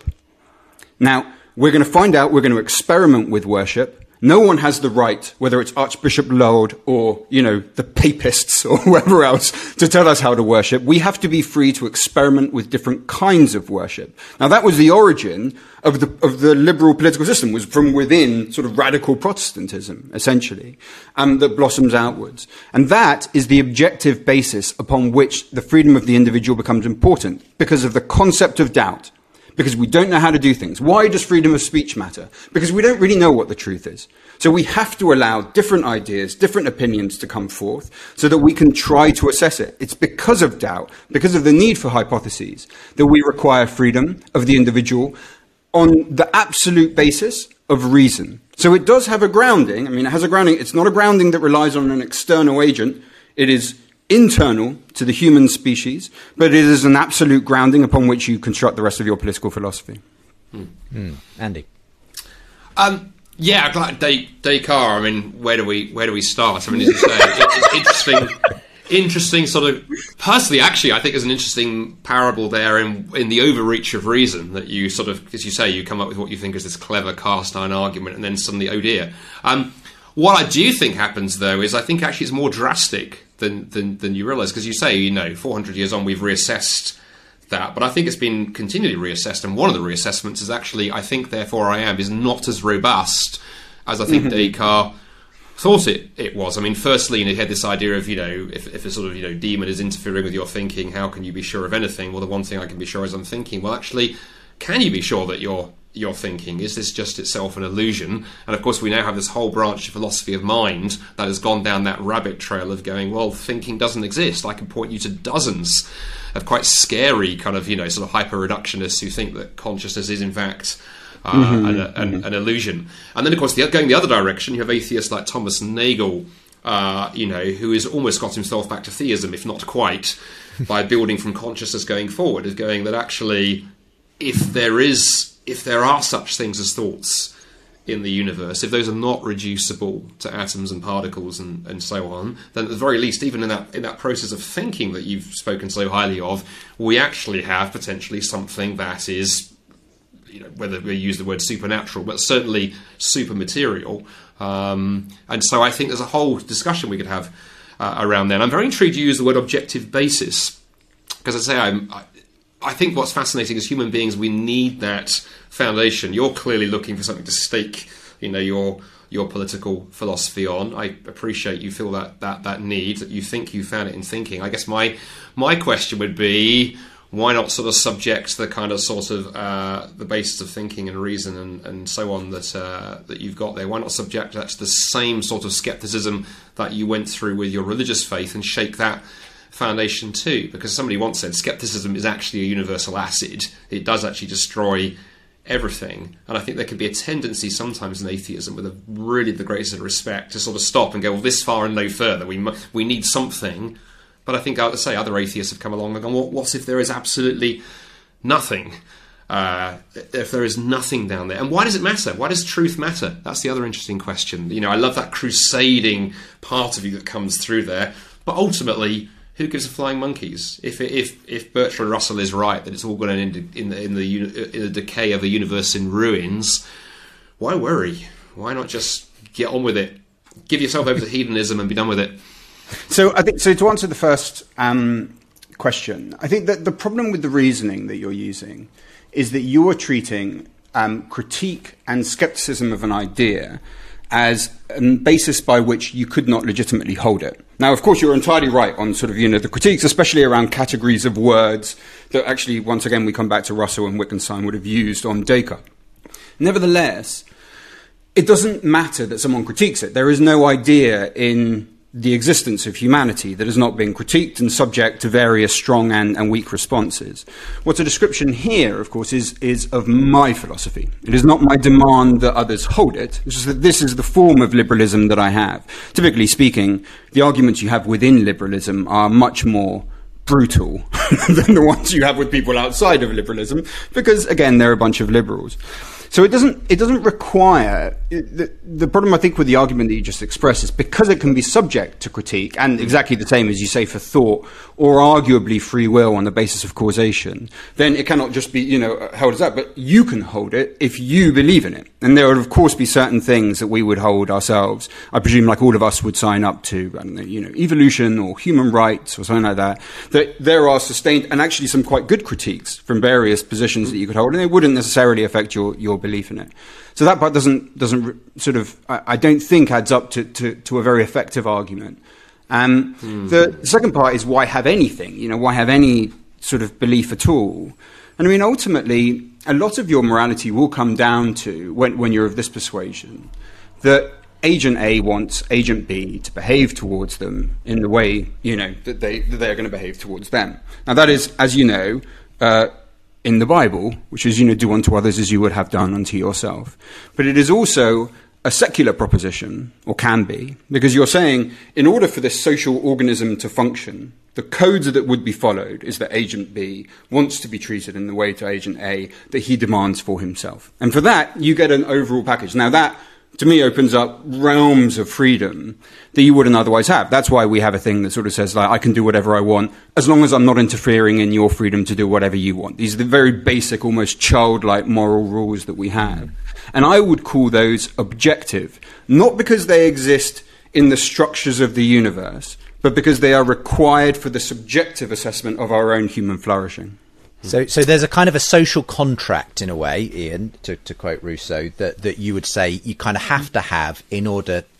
Now, we're going to find out, we're going to experiment with worship. No one has the right, whether it's Archbishop Laud or, you know, the papists or whoever else, to tell us how to worship. We have to be free to experiment with different kinds of worship. Now, that was the origin of the of the liberal political system, was from within sort of radical Protestantism, essentially, um, that blossoms outwards. And that is the objective basis upon which the freedom of the individual becomes important, because of the concept of doubt. Because we don't know how to do things. Why does freedom of speech matter? Because we don't really know what the truth is. So we have to allow different ideas, different opinions to come forth so that we can try to assess it. It's because of doubt, because of the need for hypotheses, that we require freedom of the individual on the absolute basis of reason. So it does have a grounding. I mean, it has a grounding. It's not a grounding that relies on an external agent. It is internal to the human species, but it is an absolute grounding upon which you construct the rest of your political philosophy. Mm. Mm. Andy? Um, yeah, like Des- Descartes. I mean, where do we where do we start? I mean, as you say, it, it's interesting, interesting sort of. Personally, actually, I think there's an interesting parable there in in the overreach of reason, that you sort of, as you say, you come up with what you think is this clever cast iron argument, and then suddenly, oh dear. Um, what I do think happens, though, is I think actually it's more drastic than than, than you realise, because you say, you know, four hundred years on, we've reassessed that, but I think it's been continually reassessed, and one of the reassessments is actually, I think, therefore I am, is not as robust as I think mm-hmm. Descartes thought it, it was. I mean, firstly, you know, you had this idea of, you know, if, if a sort of, you know, demon is interfering with your thinking, how can you be sure of anything? Well, the one thing I can be sure is I'm thinking. Well, actually, can you be sure that you're you're thinking? Is this just itself an illusion? And of course, we now have this whole branch of philosophy of mind that has gone down that rabbit trail of going, well, thinking doesn't exist. I can point you to dozens of quite scary kind of, you know, sort of hyper-reductionists who think that consciousness is, in fact, uh, mm-hmm, an, an, mm-hmm. an illusion. And then, of course, the, going the other direction, you have atheists like Thomas Nagel, uh, you know, who has almost got himself back to theism, if not quite, by building from consciousness going forward, is going that actually, if there is... if there are such things as thoughts in the universe, if those are not reducible to atoms and particles and, and so on, then at the very least, even in that in that process of thinking that you've spoken so highly of, we actually have potentially something that is, you know, whether we use the word supernatural, but certainly supermaterial. Um, and so I think there's a whole discussion we could have uh, around that. I'm very intrigued you use the word objective basis, because I say I'm... I, I think what's fascinating as human beings, we need that foundation. You're clearly looking for something to stake, you know, your your political philosophy on. I appreciate you feel that that that need, that you think you found it in thinking. I guess my my question would be, why not sort of subject the kind of sort of uh, the basis of thinking and reason and, and so on that uh, that you've got there? Why not subject that to the same sort of skepticism that you went through with your religious faith and shake that foundation too? Because somebody once said skepticism is actually a universal acid. It does actually destroy everything. And I think there can be a tendency sometimes in atheism, with a really the greatest of respect, to sort of stop and go, well, this far and no further. We we need something. But I think, I would say, other atheists have come along and gone, well, what if there is absolutely nothing? Uh, if there is nothing down there? And why does it matter? Why does truth matter? That's the other interesting question. You know, I love that crusading part of you that comes through there. But ultimately, who gives a flying monkeys? If if if Bertrand Russell is right that it's all going to end in the in the in the decay of a universe in ruins, why worry? Why not just get on with it? Give yourself over to hedonism and be done with it. So I think so. To answer the first um, question, I think that the problem with the reasoning that you're using is that you are treating um, critique and skepticism of an idea as a basis by which you could not legitimately hold it. Now, of course, you're entirely right on sort of, you know, the critiques, especially around categories of words that actually, once again, we come back to Russell and Wittgenstein would have used on Descartes. Nevertheless, it doesn't matter that someone critiques it. There is no idea in the existence of humanity that has not been critiqued and subject to various strong and, and weak responses. What's a description here, of course, is, is of my philosophy. It is not my demand that others hold it. It's just that this is the form of liberalism that I have. Typically speaking, the arguments you have within liberalism are much more brutal than the ones you have with people outside of liberalism, because, again, they're a bunch of liberals. So it doesn't it doesn't require the, the problem I think with the argument that you just expressed is because it can be subject to critique, and exactly the same as you say for thought or arguably free will on the basis of causation, then it cannot just be, you know, held as that, but you can hold it if you believe in it. And there would of course be certain things that we would hold ourselves, I presume, like all of us would sign up to, I don't know, you know, evolution or human rights or something like that, that there are sustained and actually some quite good critiques from various positions that you could hold, and they wouldn't necessarily affect your your belief in it. So that part doesn't doesn't sort of, I, I don't think, adds up to, to, to a very effective argument. Um, mm. The second part is, why have anything? You know, why have any sort of belief at all? And I mean, ultimately, a lot of your morality will come down to, when, when you're of this persuasion, that Agent A wants Agent B to behave towards them in the way, you know, that, they, that they're going to behave towards them. Now, that is, as you know, uh, in the Bible, which is, you know, do unto others as you would have done unto yourself. But it is also a secular proposition, or can be, because you're saying, in order for this social organism to function, the code that would be followed is that Agent B wants to be treated in the way to Agent A that he demands for himself. And for that, you get an overall package. Now that, to me, opens up realms of freedom that you wouldn't otherwise have. That's why we have a thing that sort of says, like, I can do whatever I want as long as I'm not interfering in your freedom to do whatever you want. These are the very basic, almost childlike moral rules that we have. And I would call those objective, not because they exist in the structures of the universe, but because they are required for the subjective assessment of our own human flourishing. So, so there's a kind of a social contract, in a way, Ian, to, to quote Rousseau, that, that you would say you kind of have to have in order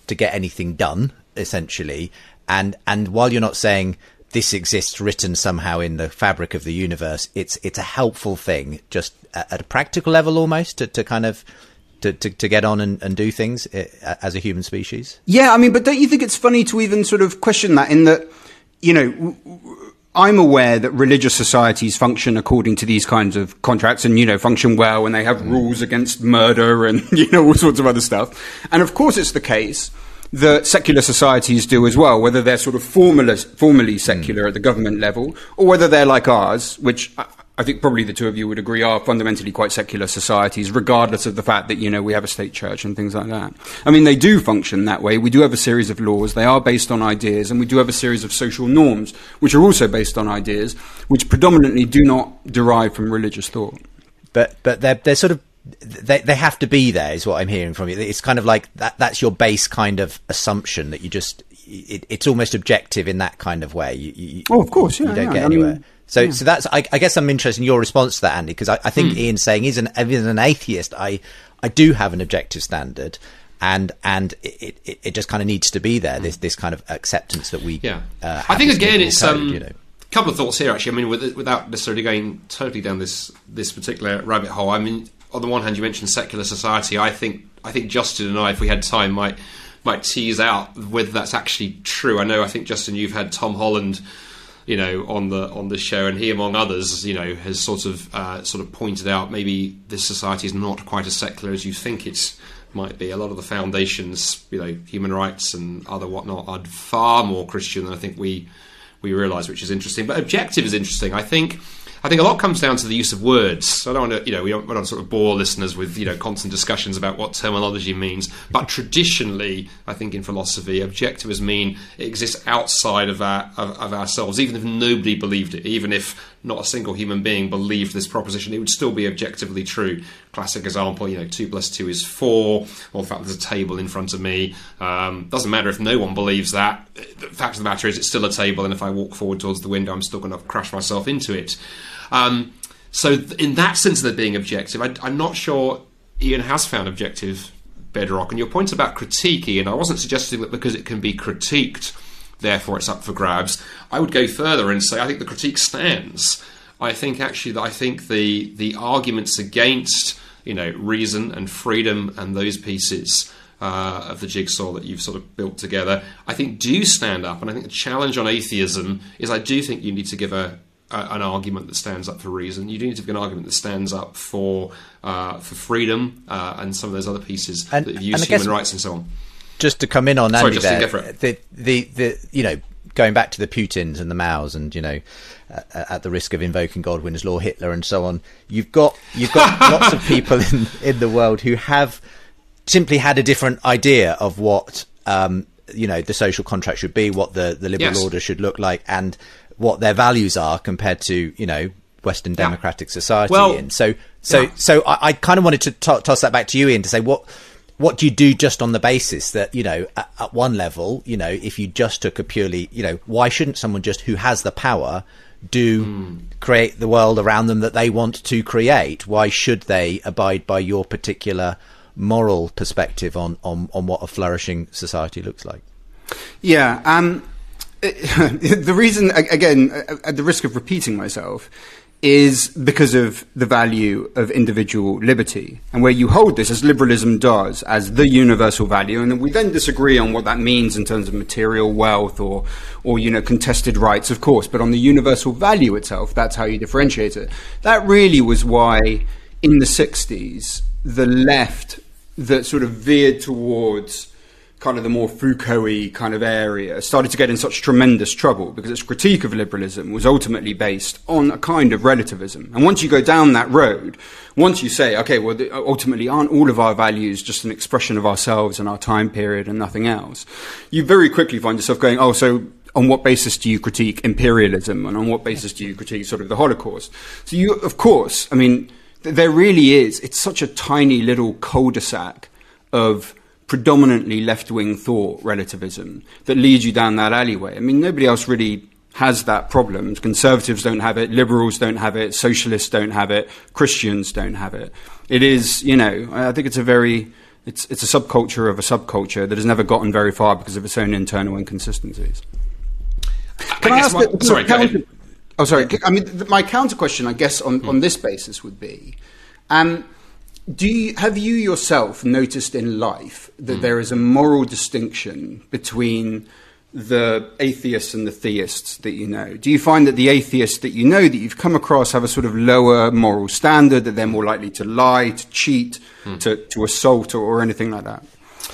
to get anything done, essentially. And and while you're not saying this exists written somehow in the fabric of the universe, it's it's a helpful thing, just at, at a practical level almost, to, to kind of to, to, to get on and, and do things as a human species. Yeah, I mean, but don't you think it's funny to even sort of question that, in that, you know, I'm aware that religious societies function according to these kinds of contracts and, you know, function well, and they have mm. rules against murder and, you know, all sorts of other stuff. And of course it's the case that secular societies do as well, whether they're sort of formally, formally secular mm. at the government level, or whether they're like ours, which I, I think probably the two of you would agree are fundamentally quite secular societies, regardless of the fact that, you know, we have a state church and things like that. I mean, they do function that way. We do have a series of laws. They are based on ideas, and we do have a series of social norms, which are also based on ideas, which predominantly do not derive from religious thought. But but they're, they're sort of They they have to be there, is what I'm hearing from you. It's kind of like that. That's your base kind of assumption that you just. It, it's almost objective in that kind of way. You, you, oh, of course, yeah, you don't yeah, get I anywhere. mean, so yeah. so that's. I, I guess I'm interested in your response to that, Andy, because I, I think mm. Ian's saying, as an as an atheist, I I do have an objective standard, and and it it, it just kind of needs to be there. This this kind of acceptance that we. Yeah, uh, I think again, it's code, um. You know. Couple of thoughts here, actually. I mean, with, without necessarily going totally down this this particular rabbit hole. I mean, on the one hand, you mentioned secular society. I think I think Justin and I, if we had time, might might tease out whether that's actually true. I know. I think Justin, you've had Tom Holland, you know, on the on the show, and he, among others, you know, has sort of uh, sort of pointed out maybe this society is not quite as secular as you think it might be. A lot of the foundations, you know, human rights and other whatnot, are far more Christian than I think we. we realise, which is interesting. But objective is interesting. I think I think a lot comes down to the use of words. I don't want to, you know, we don't want to sort of bore listeners with, you know, constant discussions about what terminology means. But traditionally, I think in philosophy, objectives mean it exists outside of our of, of ourselves, even if nobody believed it, even if not a single human being believed this proposition, it would still be objectively true. Classic example, you know, two plus two is four. Well, in fact, there's a table in front of me. Um, doesn't matter if no one believes that. The fact of the matter is it's still a table, and if I walk forward towards the window, I'm still going to crash myself into it. Um, so th- in that sense of there being objective, I, I'm not sure Ian has found objective bedrock. And your point about critique, Ian, I wasn't suggesting that because it can be critiqued, therefore it's up for grabs. I would go further and say I think the critique stands. I think actually that I think the the arguments against, you know, reason and freedom and those pieces uh, of the jigsaw that you've sort of built together, I think do stand up. And I think the challenge on atheism is I do think you need to give a, a an argument that stands up for reason. You do need to give an argument that stands up for uh, for freedom uh, and some of those other pieces and, that use human rights and so on. Just to come in on Sorry, Andy Justin, there, go for it. the, the, the, you know, going back to the Putins and the Maos and, you know, uh, at the risk of invoking Godwin's law, Hitler and so on, you've got you've got lots of people in, in the world who have simply had a different idea of what, um, you know, the social contract should be, what the, the liberal yes. order should look like, and what their values are compared to, you know, Western yeah. democratic society. Well, and so, so, yeah. so I, I kind of wanted to to- toss that back to you, Ian, to say what. What do you do just on the basis that, you know, at, at one level, you know, if you just took a purely, you know, why shouldn't someone just who has the power do mm. create the world around them that they want to create? Why should they abide by your particular moral perspective on, on, on what a flourishing society looks like? Yeah. Um, the reason, again, at the risk of repeating myself, is because of the value of individual liberty. And where you hold this, as liberalism does, as the universal value, and then we then disagree on what that means in terms of material wealth or, or you know, contested rights, of course, but on the universal value itself, that's how you differentiate it. That really was why, in the sixties, the left that sort of veered towards kind of the more Foucault-y kind of area started to get in such tremendous trouble because its critique of liberalism was ultimately based on a kind of relativism. And once you go down that road, once you say, okay, well, ultimately aren't all of our values just an expression of ourselves and our time period and nothing else, you very quickly find yourself going, oh, so on what basis do you critique imperialism and on what basis do you critique sort of the Holocaust? So you, of course, I mean, th- there really is, it's such a tiny little cul-de-sac of predominantly left-wing thought relativism that leads you down that alleyway. I mean, nobody else really has that problem. Conservatives don't have it, liberals don't have it, socialists don't have it, Christians don't have it. It is, you know, I think it's a very It's it's a subculture of a subculture that has never gotten very far because of its own internal inconsistencies. Can I, I ask? My, the, sorry, counter, go ahead. Oh, sorry. I mean, the, my counter question, I guess, on, mm. on this basis would be, um, do you, have you yourself noticed in life that mm. there is a moral distinction between the atheists and the theists that you know? Do you find that the atheists that you know, that you've come across, have a sort of lower moral standard, that they're more likely to lie, to cheat, mm. to, to assault, or, or anything like that?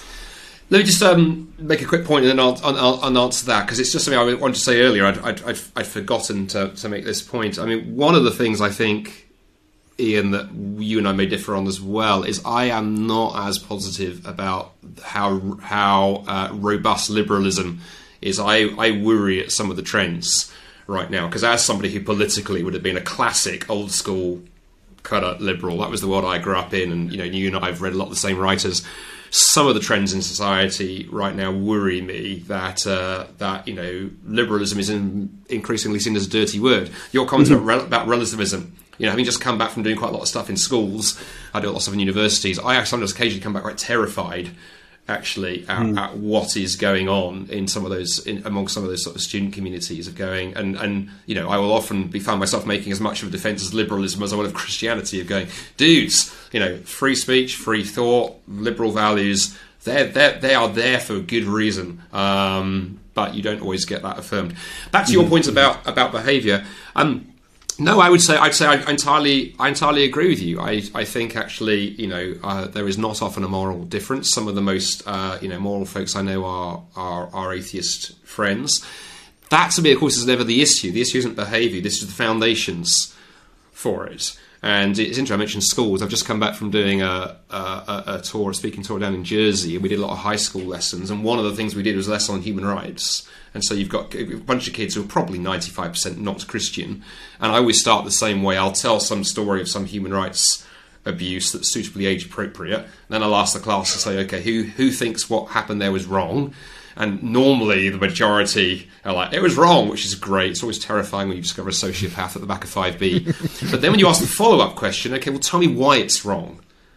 Let me just um, make a quick point and then I'll, I'll, I'll answer that, because it's just something I wanted to say earlier. I'd, I'd, I'd, I'd forgotten to, to make this point. I mean, one of the things I think, Ian, that you and I may differ on as well, is I am not as positive about how how uh, robust liberalism is. I, I worry at some of the trends right now, because as somebody who politically would have been a classic old school kind of liberal, that was the world I grew up in, and you know, you and I have read a lot of the same writers. Some of the trends in society right now worry me that uh, that you know, liberalism is in, increasingly seen as a dirty word. Your comments mm-hmm. about, about relativism, you know, having just come back from doing quite a lot of stuff in schools, I do a lot of stuff in universities. I sometimes occasionally come back quite terrified, actually, at, mm. at what is going on in some of those, in, among some of those sort of student communities of going, and, and you know, I will often be found myself making as much of a defence of liberalism as I will of Christianity, of going, dudes, you know, free speech, free thought, liberal values, they're, they're, they are there for a good reason, um, but you don't always get that affirmed. Back to your point about, about behaviour, um, no, I would say I'd say I entirely I entirely agree with you. I, I think actually, you know, uh, there is not often a moral difference. Some of the most uh, you know, moral folks I know are, are are atheist friends. That to me, of course, is never the issue. The issue isn't behaviour. This is the foundations for it. And it's interesting. I mentioned schools. I've just come back from doing a, a, a tour, a speaking tour down in Jersey, and we did a lot of high school lessons. And one of the things we did was a lesson on human rights. And so you've got a bunch of kids who are probably ninety-five percent not Christian. And I always start the same way. I'll tell some story of some human rights abuse that's suitably age appropriate. And then I'll ask the class to say, okay, who who thinks what happened there was wrong? And normally the majority are like, it was wrong, which is great. It's always terrifying when you discover a sociopath at the back of five B. But then when you ask the follow-up question, okay, well, tell me why it's wrong.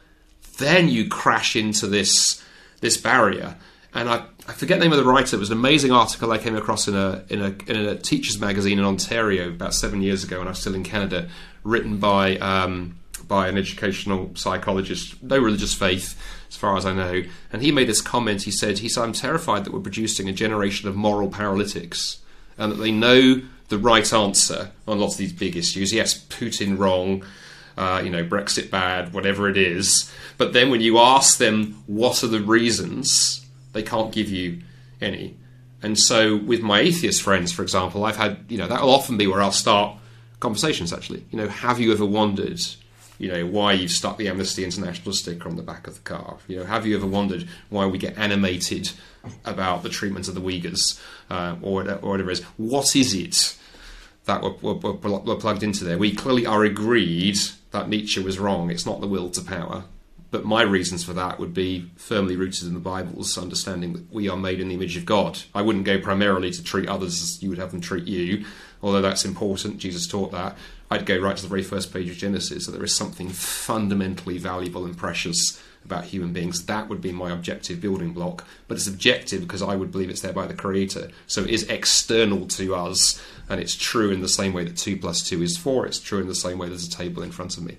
Then you crash into this this barrier. And I, I forget the name of the writer. It was an amazing article I came across in a in a in a teacher's magazine in Ontario about seven years ago when I was still in Canada, written by um, by an educational psychologist, no religious faith, as far as I know. And he made this comment. He said, he said, I'm terrified that we're producing a generation of moral paralytics, and that they know the right answer on lots of these big issues. Yes, Putin wrong, uh, you know, Brexit bad, whatever it is. But then when you ask them what are the reasons, they can't give you any. And so with my atheist friends, for example, I've had, you know, that will often be where I'll start conversations, actually. You know, have you ever wondered, you know, why you've stuck the Amnesty International sticker on the back of the car? You know, have you ever wondered why we get animated about the treatment of the Uyghurs, uh, or, or whatever it is? What is it that we're, we're, we're plugged into there? We clearly are agreed that Nietzsche was wrong. It's not the will to power. But my reasons for that would be firmly rooted in the Bible's understanding that we are made in the image of God. I wouldn't go primarily to treat others as you would have them treat you, although that's important. Jesus taught that. I'd go right to the very first page of Genesis, that there is something fundamentally valuable and precious about human beings. That would be my objective building block. But it's objective because I would believe it's there by the Creator. So it is external to us, and it's true in the same way that two plus two is four. It's true in the same way there's a table in front of me.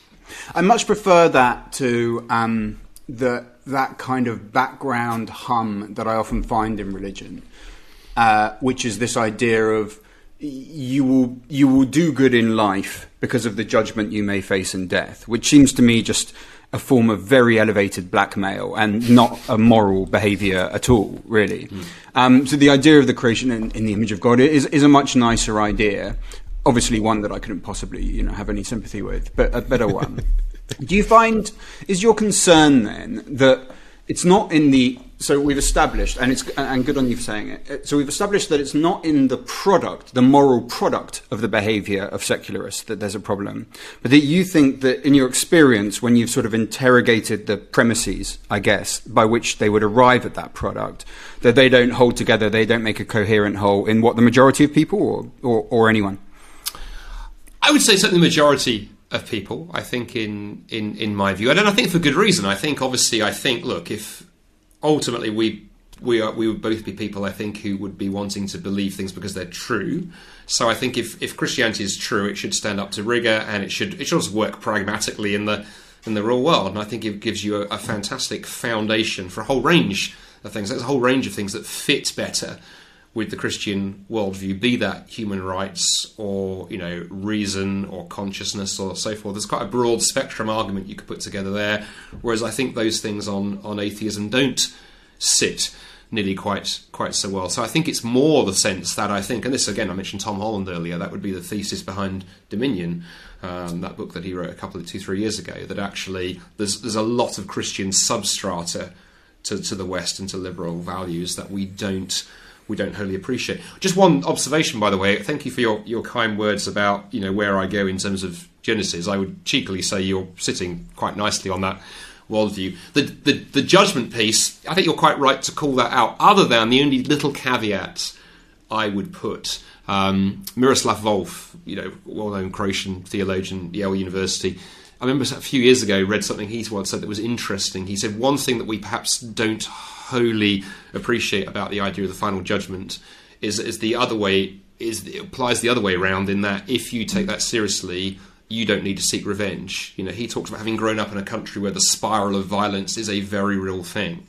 I much prefer that to um, the, that kind of background hum that I often find in religion, uh, which is this idea of you will you will do good in life because of the judgment you may face in death, which seems to me just a form of very elevated blackmail and not a moral behaviour at all, really. Mm. Um, so the idea of the creation in, in the image of God is, is a much nicer idea. Obviously one that I couldn't possibly, you know, have any sympathy with, but a better one. Do you find, is your concern then that it's not in the, so we've established, and it's and good on you for saying it, so we've established that it's not in the product, the moral product of the behaviour of secularists that there's a problem, but that you think that in your experience, when you've sort of interrogated the premises, I guess, by which they would arrive at that product, that they don't hold together, they don't make a coherent whole in what the majority of people or, or, or anyone? I would say certainly the majority of people, I think, in, in, in my view. And I think for good reason. I think, obviously, I think, look, if ultimately we we are we would both be people, I think, who would be wanting to believe things because they're true. So I think if, if Christianity is true, it should stand up to rigour, and it should it should also work pragmatically in the in the real world. And I think it gives you a, a fantastic foundation for a whole range of things. There's a whole range of things that fit better with the Christian worldview, be that human rights or, you know, reason or consciousness or so forth. There's quite a broad spectrum argument you could put together there, whereas I think those things on, on atheism don't sit nearly quite quite so well. So I think it's more the sense that I think, and this again, I mentioned Tom Holland earlier, that would be the thesis behind Dominion, um, that book that he wrote a couple of two, three years ago, that actually there's there's a lot of Christian substrata to, to the West and to liberal values that we don't we don't wholly appreciate. Just one observation, by the way. Thank you for your, your kind words about, you know, where I go in terms of Genesis. I would cheekily say you're sitting quite nicely on that worldview. The, the the judgment piece, I think you're quite right to call that out, other than the only little caveat I would put. Um, Miroslav Volf, you know, well-known Croatian theologian, Yale University, I remember a few years ago read something he once said that was interesting. He said one thing that we perhaps don't wholly appreciate about the idea of the final judgment is is the other way, is it applies the other way around, in that if you take that seriously, you don't need to seek revenge. You know, he talks about having grown up in a country where the spiral of violence is a very real thing.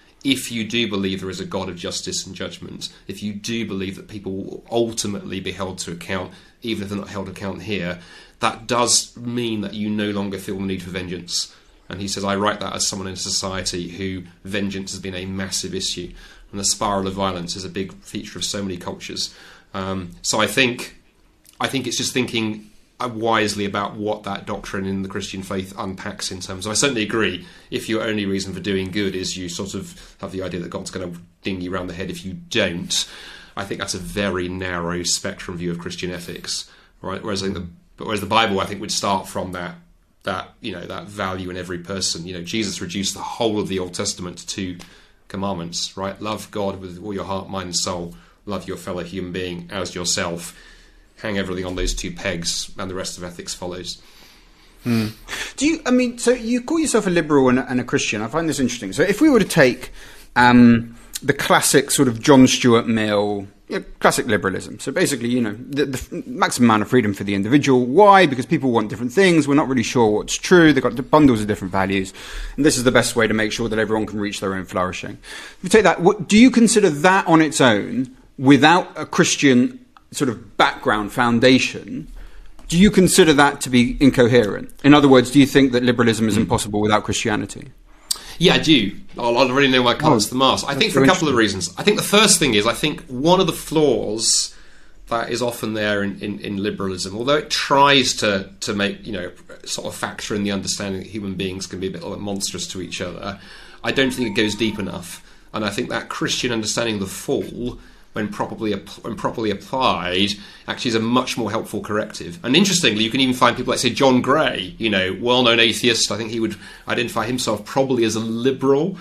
If you do believe there is a God of justice and judgment, if you do believe that people will ultimately be held to account, even if they're not held to account here, that does mean that you no longer feel the need for vengeance. And he says, I write that as someone in a society who vengeance has been a massive issue. And the spiral of violence is a big feature of so many cultures. Um, so I think, I think it's just thinking wisely about what that doctrine in the Christian faith unpacks in terms of. I certainly agree, if your only reason for doing good is you sort of have the idea that God's going to ding you around the head if you don't, I think that's a very narrow spectrum view of Christian ethics, right? Whereas I think the, whereas the Bible, I think, would start from that that you know that value in every person. You know, Jesus reduced the whole of the Old Testament to two commandments, right? Love God with all your heart, mind, and soul. Love your fellow human being as yourself. Hang everything on those two pegs, and the rest of ethics follows. Hmm. Do you? I mean, so you call yourself a liberal and a, and a Christian. I find this interesting. So, if we were to take um, the classic sort of John Stuart Mill, you know, classic liberalism. So, basically, you know, the, the maximum amount of freedom for the individual. Why? Because people want different things. We're not really sure what's true. They've got bundles of different values, and this is the best way to make sure that everyone can reach their own flourishing. If we take that, what, do you consider that on its own, without a Christian sort of background foundation, do you consider that to be incoherent? In other words, do you think that liberalism is impossible without Christianity? Yeah, I do. I already know my colours Oh, to the mast. I think for a couple of reasons. I think the first thing is, I think one of the flaws that is often there in, in, in liberalism, although it tries to, to make, you know, sort of factor in the understanding that human beings can be a bit like monstrous to each other, I don't think it goes deep enough. And I think that Christian understanding of the fall, when properly when properly applied, actually is a much more helpful corrective. And interestingly, you can even find people like, say, John Gray, you know, well-known atheist. I think he would identify himself probably as a liberal.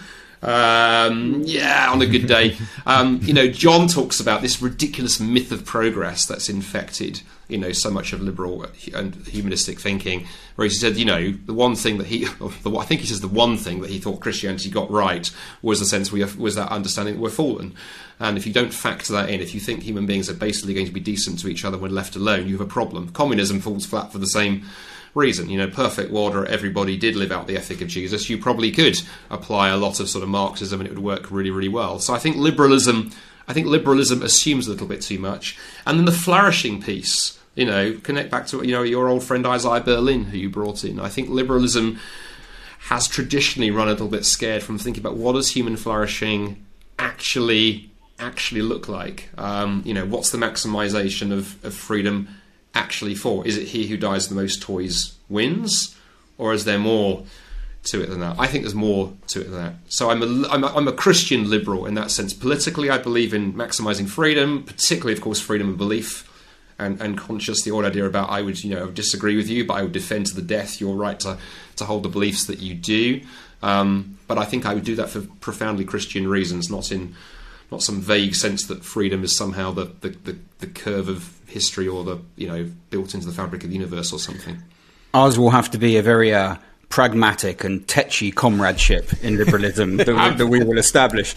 Um, yeah, on a good day. Um, you know, John talks about this ridiculous myth of progress that's infected, you know, so much of liberal and humanistic thinking, where he said, you know, the one thing that he, the, I think he says the one thing that he thought Christianity got right was the sense we have, was that understanding that we're fallen. And if you don't factor that in, if you think human beings are basically going to be decent to each other when left alone, you have a problem. Communism falls flat for the same reason. You know, perfect world where everybody did live out the ethic of Jesus, you probably could apply a lot of sort of Marxism and it would work really, really well. So I think liberalism, I think liberalism assumes a little bit too much. And then the flourishing piece, you know, connect back to, you know, your old friend Isaiah Berlin, who you brought in. I think liberalism has traditionally run a little bit scared from thinking about what does human flourishing actually actually look like. Um, you know, what's the maximization of, of freedom actually for? Is it he who dies the most toys wins, or is there more to it than that? I think there's more to it than that. So I'm a, I'm a, I'm a Christian liberal in that sense. Politically, I believe in maximizing freedom, particularly, of course, freedom of belief and, and conscious. The old idea about I would, you know, disagree with you, but I would defend to the death your right to, to hold the beliefs that you do. Um, but I think I would do that for profoundly Christian reasons, not in not some vague sense that freedom is somehow the, the, the, the curve of history or the, you know, built into the fabric of the universe or something. ours will have to be a very uh, pragmatic and tetchy comradeship in liberalism that, we, that we will establish.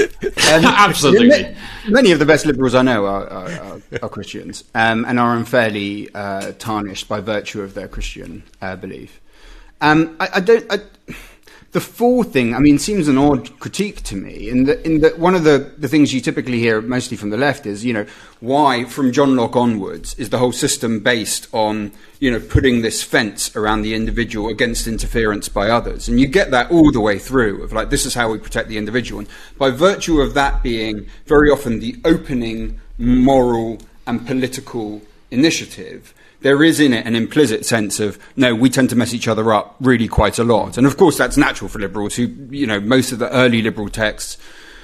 Um, Absolutely. Many of the best liberals I know are, are, are, are Christians um, and are unfairly uh, tarnished by virtue of their Christian uh, belief. Um, I, I don't. I, the four thing, I mean, seems an odd critique to me. In that, in that, one of the, the things you typically hear, mostly from the left, is, you know, why from John Locke onwards is the whole system based on, you know, putting this fence around the individual against interference by others, and you get that all the way through. Of like, this is how we protect the individual, and by virtue of that being very often the opening moral and political initiative, there is in it an implicit sense of, no, we tend to mess each other up really quite a lot. And of course that's natural for liberals who, you know, most of the early liberal texts,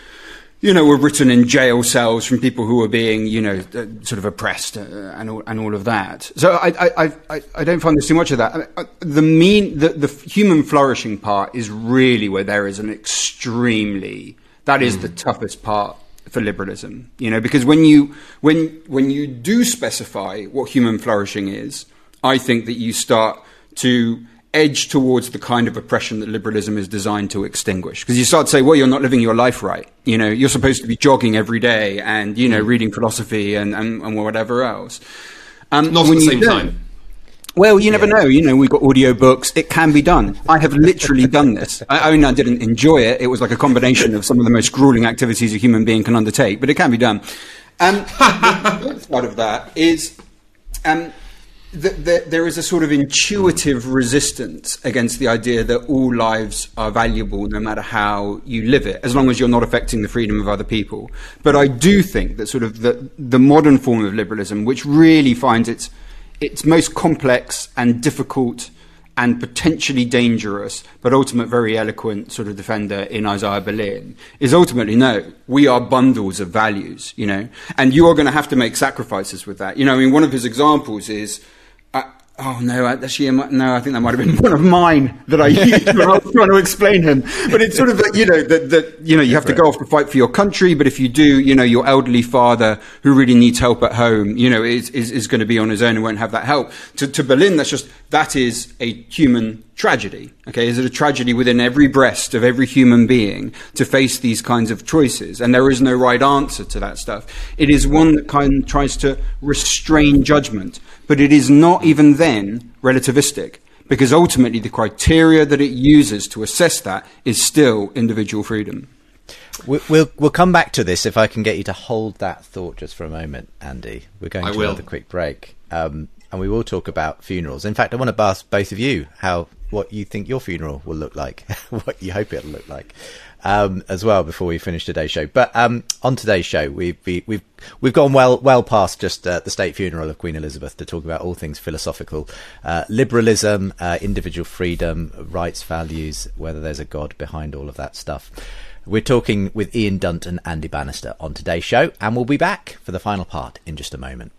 you know, were written in jail cells from people who were being, you know, uh, sort of oppressed uh, and, all, and all of that. So I, I, I, I don't find there's too much of that. I mean, uh, the mean, the, the human flourishing part is really where there is an extremely, that is mm. the toughest part for liberalism, you know, because when you when when you do specify what human flourishing is, I think that you start to edge towards the kind of oppression that liberalism is designed to extinguish. Because you start to say, well, you're not living your life right. You know, you're supposed to be jogging every day and, you know, reading philosophy and, and, and whatever else. Um, not at the same time. Well, you never yeah. know. You know, we've got audio books. It can be done. I have literally done this. I, I mean, I didn't enjoy it. It was like a combination of some of the most grueling activities a human being can undertake, but it can be done. Um, the other side of that is um, that the, there is a sort of intuitive resistance against the idea that all lives are valuable no matter how you live it, as long as you're not affecting the freedom of other people. But I do think that sort of the, the modern form of liberalism, which really finds its It's most complex and difficult and potentially dangerous, but ultimately very eloquent sort of defender in Isaiah Berlin, is ultimately, no, we are bundles of values, you know, and you are going to have to make sacrifices with that. You know, I mean, one of his examples is, uh, oh no, actually, no, I think that might have been one of mine that I used when I was trying to explain him. But it's sort of like, you know, that, that you know, you have to go off to fight for your country, but if you do, you know, your elderly father who really needs help at home, you know, is, is, is going to be on his own and won't have that help. To, to Berlin, that's just, that is a human tragedy. Okay, is it a tragedy within every breast of every human being to face these kinds of choices? And there is no right answer to that stuff. It is one that kind of tries to restrain judgment, but it is not even then relativistic, because ultimately the criteria that it uses to assess that is still individual freedom. We'll, we'll we'll come back to this if I can get you to hold that thought just for a moment, Andy. We're going I to will. another quick break, um, and we will talk about funerals. In fact, I want to ask both of you how what you think your funeral will look like, what you hope it'll look like, um, as well, before we finish today's show. But um, on today's show, we've we, we've we've gone well well past just uh, the state funeral of Queen Elizabeth to talk about all things philosophical, uh, liberalism, uh, individual freedom, rights, values, whether there's a God behind all of that stuff. We're talking with Ian Dunt and Andy Bannister on today's show, and we'll be back for the final part in just a moment.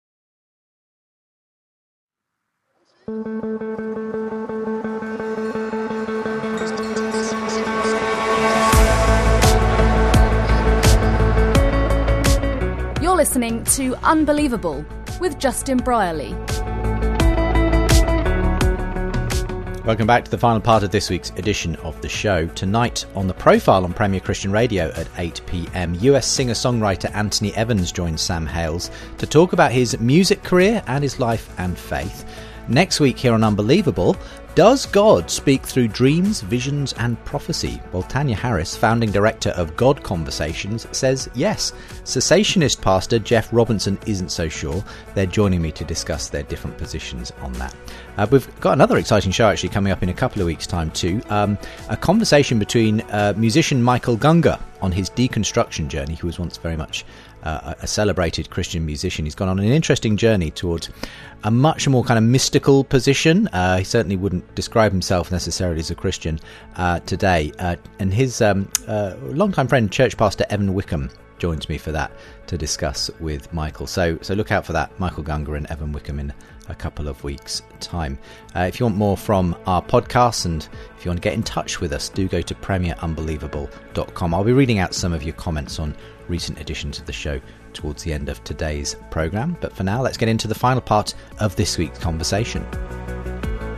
You're listening to Unbelievable with Justin Brierley. Welcome back to the final part of this week's edition of the show. Tonight on The Profile on Premier Christian Radio at eight p.m, U S singer-songwriter Anthony Evans joins Sam Hales to talk about his music career and his life and faith. Next week here on Unbelievable, does God speak through dreams, visions and prophecy? Well, Tanya Harris, founding director of God Conversations, says yes. Cessationist pastor Jeff Robinson isn't so sure. They're joining me to discuss their different positions on that. Uh, we've got another exciting show actually coming up in a couple of weeks' time too. Um, a conversation between uh, musician Michael Gungor on his deconstruction journey. He was once very much uh, a celebrated Christian musician. He's gone on an interesting journey towards a much more kind of mystical position. Uh, he certainly wouldn't describe himself necessarily as a Christian uh, today. Uh, and his um, uh, longtime friend, church pastor Evan Wickham, joins me for that to discuss with Michael. So so look out for that, Michael Gungor and Evan Wickham, in a couple of weeks' time. Uh, if you want more from our podcasts and if you want to get in touch with us, do go to premier unbelievable dot com. I'll be reading out some of your comments on recent editions of the show towards the end of today's programme. But for now, let's get into the final part of this week's conversation.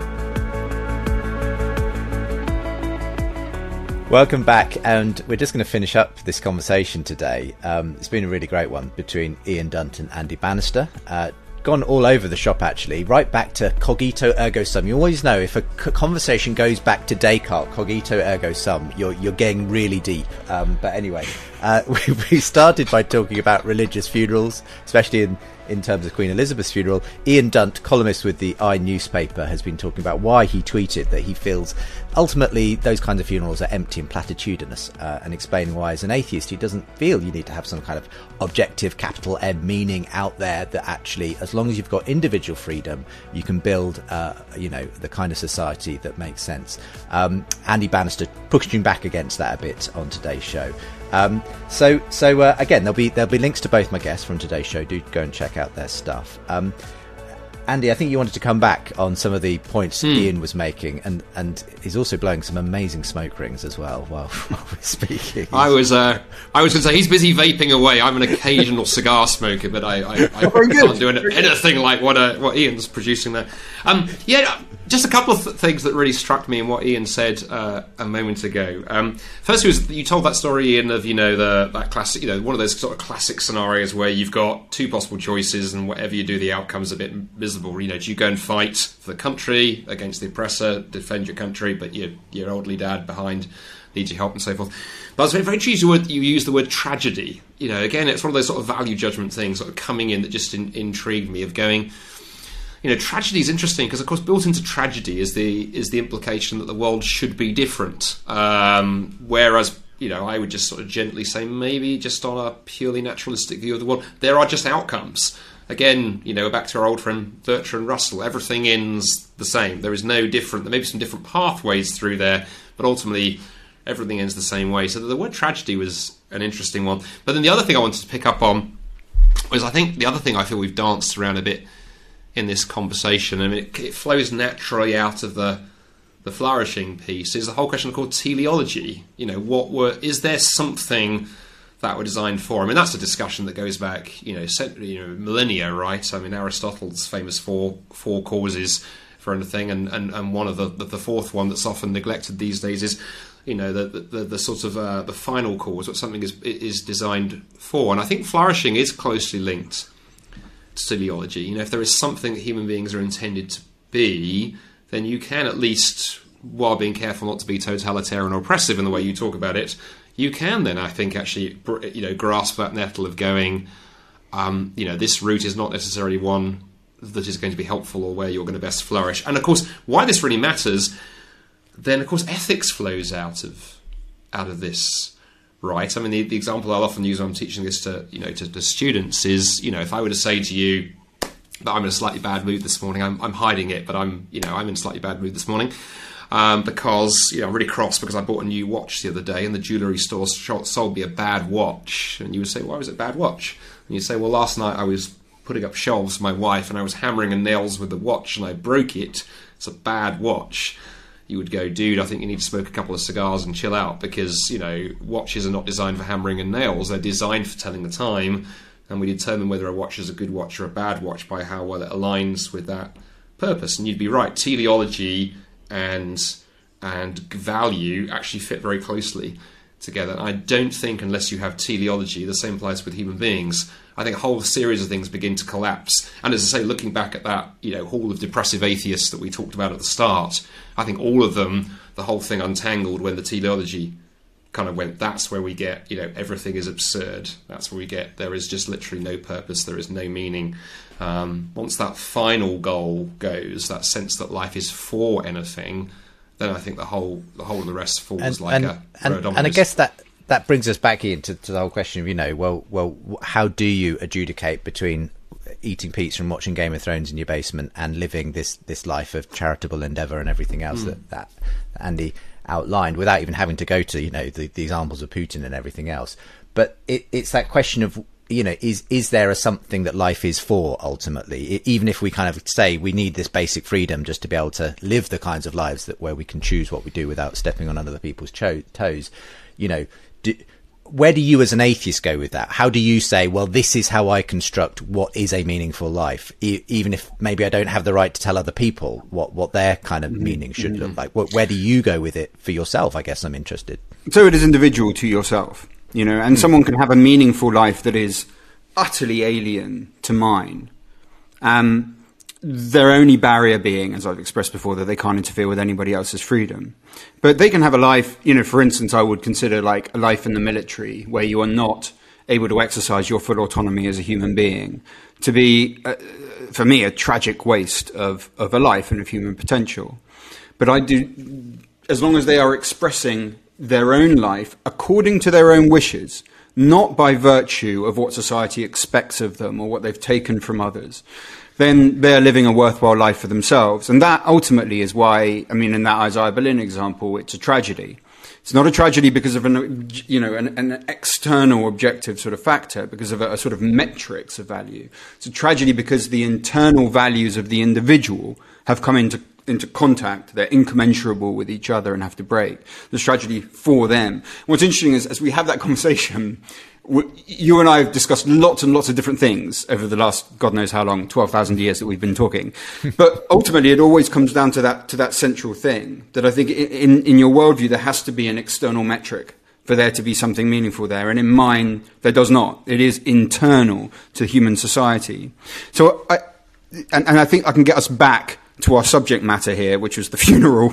Welcome back, and we're just going to finish up this conversation today. Um, it's been a really great one between Ian Dunt and Andy Bannister. Uh, gone all over the shop, actually, right back to cogito ergo sum. You always know if a c- conversation goes back to Descartes, cogito ergo sum, you're you're getting really deep. Um, but anyway, uh, we, we started by talking about religious funerals, especially in, in terms of Queen Elizabeth's funeral. Ian Dunt, columnist with the I newspaper, has been talking about why he tweeted that he feels ultimately those kinds of funerals are empty and platitudinous, uh, and explaining why, as an atheist, he doesn't feel you need to have some kind of objective capital M meaning out there, that actually, as long as you've got individual freedom, you can build, uh, you know, the kind of society that makes sense. Um, Andy Bannister pushing back against that a bit on today's show. Um, so, so uh, again, there'll be there'll be links to both my guests from today's show. Do go and check out their stuff. Um, Andy, I think you wanted to come back on some of the points mm. Ian was making, and, and he's also blowing some amazing smoke rings as well while, while we're speaking. I was uh, I was going to say, he's busy vaping away. I'm an occasional cigar smoker, but I, I, I can't do anything like what uh, what Ian's producing there. Um, yeah, just a couple of th- things that really struck me in what Ian said uh, a moment ago. Um, first was, you told that story, Ian, of, you know, the that classic, you know, one of those sort of classic scenarios where you've got two possible choices, and whatever you do, the outcome's a bit miserable. You know, do you go and fight for the country against the oppressor, defend your country, but your your elderly dad behind needs your help and so forth? But I was very, very pleased you, you used the word tragedy. You know, again, it's one of those sort of value judgment things sort of coming in that just in, intrigued me, of going, you know, tragedy is interesting because, of course, built into tragedy is the is the implication that the world should be different. Um, whereas, you know, I would just sort of gently say, maybe just on a purely naturalistic view of the world, there are just outcomes. Again, you know, back to our old friend Bertrand Russell, everything ends the same. There is no different, there may be some different pathways through there, but ultimately everything ends the same way. So the word tragedy was an interesting one. But then the other thing I wanted to pick up on was, I think the other thing I feel we've danced around a bit in this conversation, I mean, it, it flows naturally out of the the flourishing piece, is the whole question called teleology. You know, what were, is there something that were designed for? I mean, that's a discussion that goes back, you know, cent- you know, millennia, right? I mean, Aristotle's famous four four causes for anything, and, and, and one of the, the the fourth one that's often neglected these days is, you know, the the, the sort of uh, the final cause, what something is is designed for. And I think flourishing is closely linked to teleology. You know, if there is something that human beings are intended to be, then you can, at least, while being careful not to be totalitarian or oppressive in the way you talk about it, you can then, I think, actually, you know, grasp that nettle of going, um, you know, this route is not necessarily one that is going to be helpful or where you're going to best flourish. And of course, why this really matters, then of course ethics flows out of out of this, right? I mean, the, the example I'll often use when I'm teaching this to, you know, to, to students is, you know, if I were to say to you that I'm in a slightly bad mood this morning, I'm, I'm hiding it, but I'm, you know, I'm in a slightly bad mood this morning. Um, because, you know, I'm really cross because I bought a new watch the other day and the jewellery store sold me a bad watch. And you would say, why was it a bad watch? And you'd say, well, last night I was putting up shelves for my wife and I was hammering in nails with the watch and I broke it. It's a bad watch. You would go, dude, I think you need to smoke a couple of cigars and chill out, because, you know, watches are not designed for hammering and nails. They're designed for telling the time, and we determine whether a watch is a good watch or a bad watch by how well it aligns with that purpose. And you'd be right, teleology and and value actually fit very closely together. And I don't think, unless you have teleology, the same applies with human beings. I think a whole series of things begin to collapse. And as I say, looking back at that, you know, hall of depressive atheists that we talked about at the start, I think all of them, the whole thing untangled when the teleology kind of went, that's where we get, you know, everything is absurd. That's where we get, there is just literally no purpose, there is no meaning. Um, once that final goal goes, that sense that life is for anything, then I think the whole the whole of the rest falls and, like and, a and, and I guess that that brings us back into to the whole question of, you know, well, well, how do you adjudicate between eating pizza and watching Game of Thrones in your basement and living this this life of charitable endeavour and everything else mm. that, that Andy outlined, without even having to go to, you know, the, the examples of Putin and everything else? But it, it's that question of, you know, is is there a something that life is for ultimately? It, even if we kind of say we need this basic freedom just to be able to live the kinds of lives that where we can choose what we do without stepping on other people's cho- toes, you know, do where do you as an atheist go with that? How do you say, well, this is how I construct what is a meaningful life, e- even if maybe I don't have the right to tell other people what, what their kind of mm-hmm. meaning should mm-hmm. look like? Where do you go with it for yourself? I guess I'm interested. So it is individual to yourself, you know, and mm-hmm. someone can have a meaningful life that is utterly alien to mine. Um, their only barrier being, as I've expressed before, that they can't interfere with anybody else's freedom. But they can have a life, you know, for instance, I would consider like a life in the military where you are not able to exercise your full autonomy as a human being to be, uh, for me, a tragic waste of, of a life and of human potential. But I do, as long as they are expressing their own life according to their own wishes, not by virtue of what society expects of them or what they've taken from others, then they're living a worthwhile life for themselves. And that ultimately is why, I mean, in that Isaiah Berlin example, it's a tragedy. It's not a tragedy because of an, you know, an, an external objective sort of factor, because of a, a sort of metrics of value. It's a tragedy because the internal values of the individual have come into into contact. They're incommensurable with each other and have to break. There's tragedy for them. What's interesting is, as we have that conversation, you and I have discussed lots and lots of different things over the last, God knows how long, twelve thousand years that we've been talking. But ultimately, it always comes down to that, to that central thing, that I think in, in your worldview, there has to be an external metric for there to be something meaningful there. And in mine, there does not. It is internal to human society. So I, and, and I think I can get us back to our subject matter here, which was the funeral,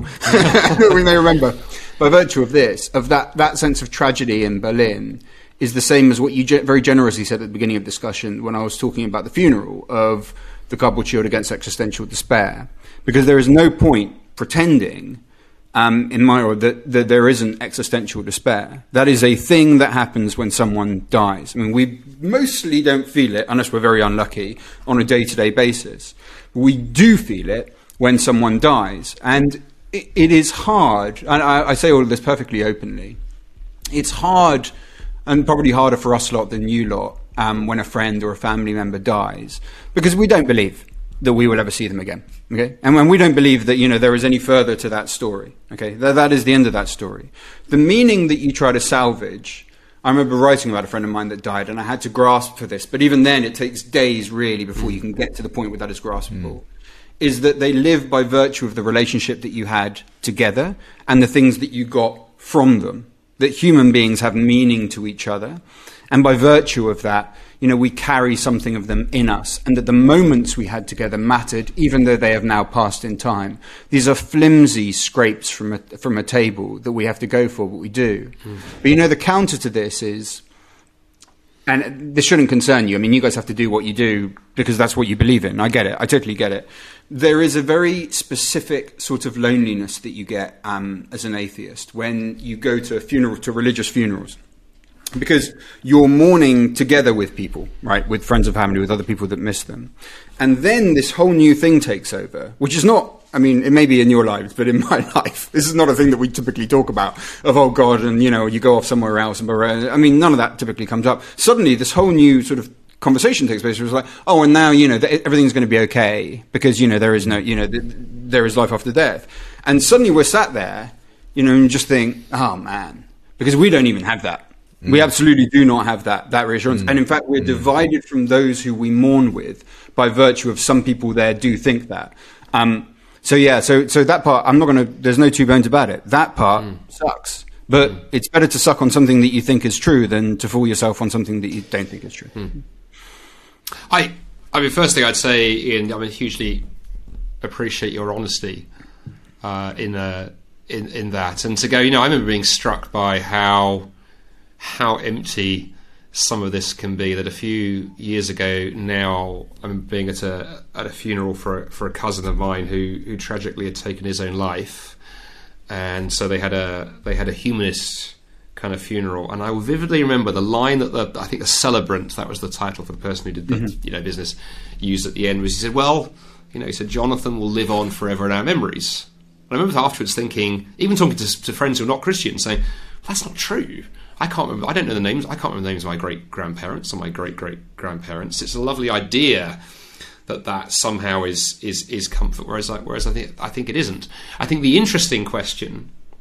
we may remember, by virtue of this, of that, that sense of tragedy in Berlin, is the same as what you ge- very generously said at the beginning of discussion when I was talking about the funeral of the cardboard shield against existential despair. Because there is no point pretending, um, in my world, that, that there isn't existential despair. That is a thing that happens when someone dies. I mean, we mostly don't feel it, unless we're very unlucky, on a day-to-day basis. We do feel it when someone dies. And it, it is hard, and I, I say all of this perfectly openly, it's hard, and probably harder for us lot than you lot, um, when a friend or a family member dies, because we don't believe that we will ever see them again, okay? And when we don't believe that, you know, there is any further to that story, okay? That, that is the end of that story. The meaning that you try to salvage, I remember writing about a friend of mine that died, and I had to grasp for this, but even then it takes days, really, before you can get to the point where that is graspable, mm. is that they live by virtue of the relationship that you had together and the things that you got from them, that human beings have meaning to each other, and by virtue of that, you know, we carry something of them in us, and that the moments we had together mattered, even though they have now passed in time. These are flimsy scrapes from a, from a table that we have to go for, but we do. Mm. But, you know, the counter to this is, and this shouldn't concern you, I mean, you guys have to do what you do because that's what you believe in. I get it. I totally get it. There is a very specific sort of loneliness that you get um, as an atheist when you go to a funeral, to religious funerals. Because you're mourning together with people, right, with friends and family, with other people that miss them. And then this whole new thing takes over, which is not, I mean, it may be in your lives, but in my life, this is not a thing that we typically talk about, of, oh, God, and, you know, you go off somewhere else. And I mean, none of that typically comes up. Suddenly, this whole new sort of conversation takes place. It was like, oh, and now, you know, th- everything's going to be okay because, you know, there is no, you know, th- there is life after death. And suddenly we're sat there, you know, and just think, oh, man, because we don't even have that. We absolutely do not have that, that reassurance. Mm. And in fact, we're mm. divided from those who we mourn with by virtue of some people there do think that. Um, so yeah, so, so that part, I'm not going to, there's no two bones about it. That part mm. sucks. But mm. it's better to suck on something that you think is true than to fool yourself on something that you don't think is true. Mm. I, I mean, first thing I'd say, Ian, I mean, hugely appreciate your honesty uh, in, uh, in, in that. And to go, you know, I remember being struck by how, how empty some of this can be. That a few years ago now, I remember being at a at a funeral for a, for a cousin of mine who who tragically had taken his own life, and so they had a they had a humanist kind of funeral. And I will vividly remember the line that the I think the celebrant, that was the title for the person who did the mm-hmm. you know business, used at the end, was he said, "Well, you know," he said, "Jonathan will live on forever in our memories." And I remember afterwards thinking, even talking to, to friends who are not Christians, saying, "That's not true. I can't remember. I don't know the names. I can't remember the names of my great grandparents or my great great grandparents." It's a lovely idea that that somehow is is is comfort. Whereas I, whereas I think I think it isn't. I think the interesting question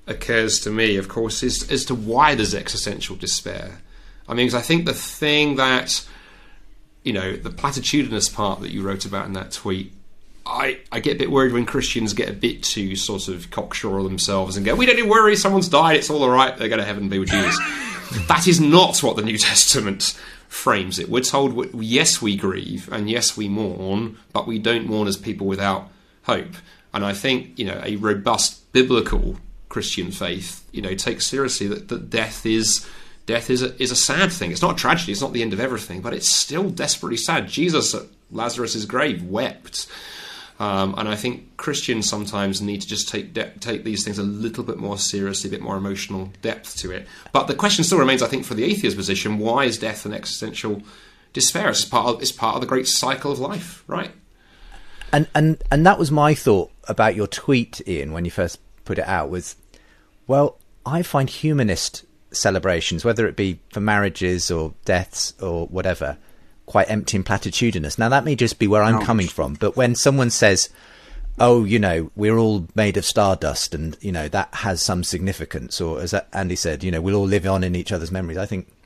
occurs to me, of course, is as to why there's existential despair. I mean, because I think the thing that, you know, the platitudinous part that you wrote about in that tweet, I, I get a bit worried when Christians get a bit too sort of cocksure of themselves and go, we don't need to worry, someone's died, it's all right, they're going to heaven and be with Jesus. That is not what the New Testament frames it. We're told, yes, we grieve, and yes, we mourn, but we don't mourn as people without hope. And I think, you know, a robust biblical Christian faith, you know, takes seriously that, that death is death is a, is a sad thing. It's not a tragedy, it's not the end of everything, but it's still desperately sad. Jesus at Lazarus' grave wept. Um, and I think Christians sometimes need to just take de- take these things a little bit more seriously, a bit more emotional depth to it. But the question still remains, I think, for the atheist position, why is death an existential despair? It's part of, it's part of the great cycle of life, right? And and and that was my thought about your tweet, Ian, when you first put it out, was, well, I find humanist celebrations, whether it be for marriages or deaths or whatever, quite empty and platitudinous. Now, that may just be where I'm coming from, but when someone says, oh, you know, we're all made of stardust and, you know, that has some significance, or as Andy said, you know, we'll all live on in each other's memories, I think,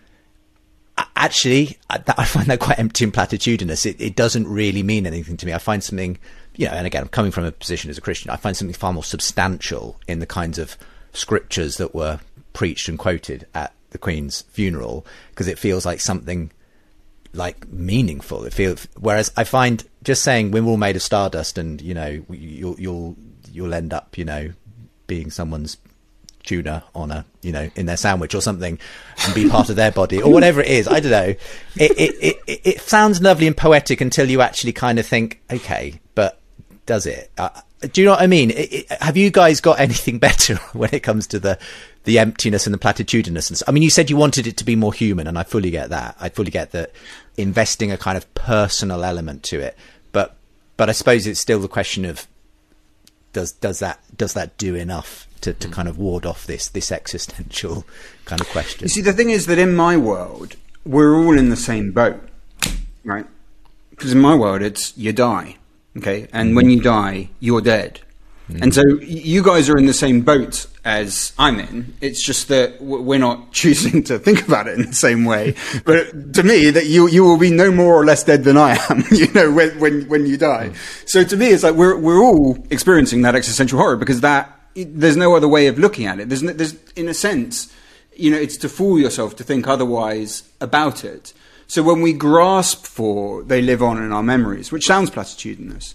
actually, I find that quite empty and platitudinous. It, it doesn't really mean anything to me. I find something, you know, and again, I'm coming from a position as a Christian, I find something far more substantial in the kinds of scriptures that were preached and quoted at the Queen's funeral, because it feels like something like meaningful. It feels, whereas I find just saying we're all made of stardust and, you know, you'll you'll you'll end up, you know, being someone's tuna on a, you know, in their sandwich or something and be part of their body or whatever it is. I don't know. It it it, it sounds lovely and poetic until you actually kind of think, okay, but does it? Uh, do you know what I mean? It, it, have you guys got anything better when it comes to the the emptiness and the platitudinousness? I mean, you said you wanted it to be more human, and I fully get that. I fully get that, investing a kind of personal element to it. But but I suppose it's still the question of does does that does that do enough to, to kind of ward off this this existential kind of question? You see, the thing is that in my world, we're all in the same boat, right? Because in my world, it's you die, okay, and when you die, you're dead. Mm. And so you guys are in the same boat as I'm in. It's just that we're not choosing to think about it in the same way. But to me, that you you will be no more or less dead than I am, you know, when when, when you die. Mm. So to me, it's like we're we're all experiencing that existential horror, because that there's no other way of looking at it. There's no, there's in a sense, you know, it's to fool yourself to think otherwise about it. So when we grasp for they live on in our memories, which sounds platitudinous,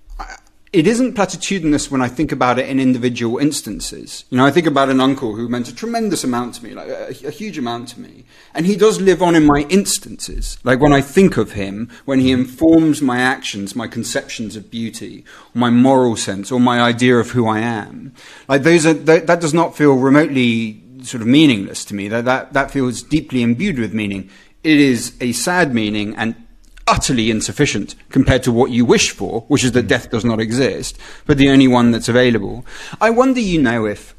it isn't platitudinous when I think about it in individual instances. You know, I think about an uncle who meant a tremendous amount to me, like a, a huge amount to me. And he does live on in my instances. Like when I think of him, when he informs my actions, my conceptions of beauty, my moral sense, or my idea of who I am. Like those are, that, that does not feel remotely sort of meaningless to me. That, that, that feels deeply imbued with meaning. It is a sad meaning and utterly insufficient compared to what you wish for, which is that death does not exist, but the only one that's available. I wonder, you know, if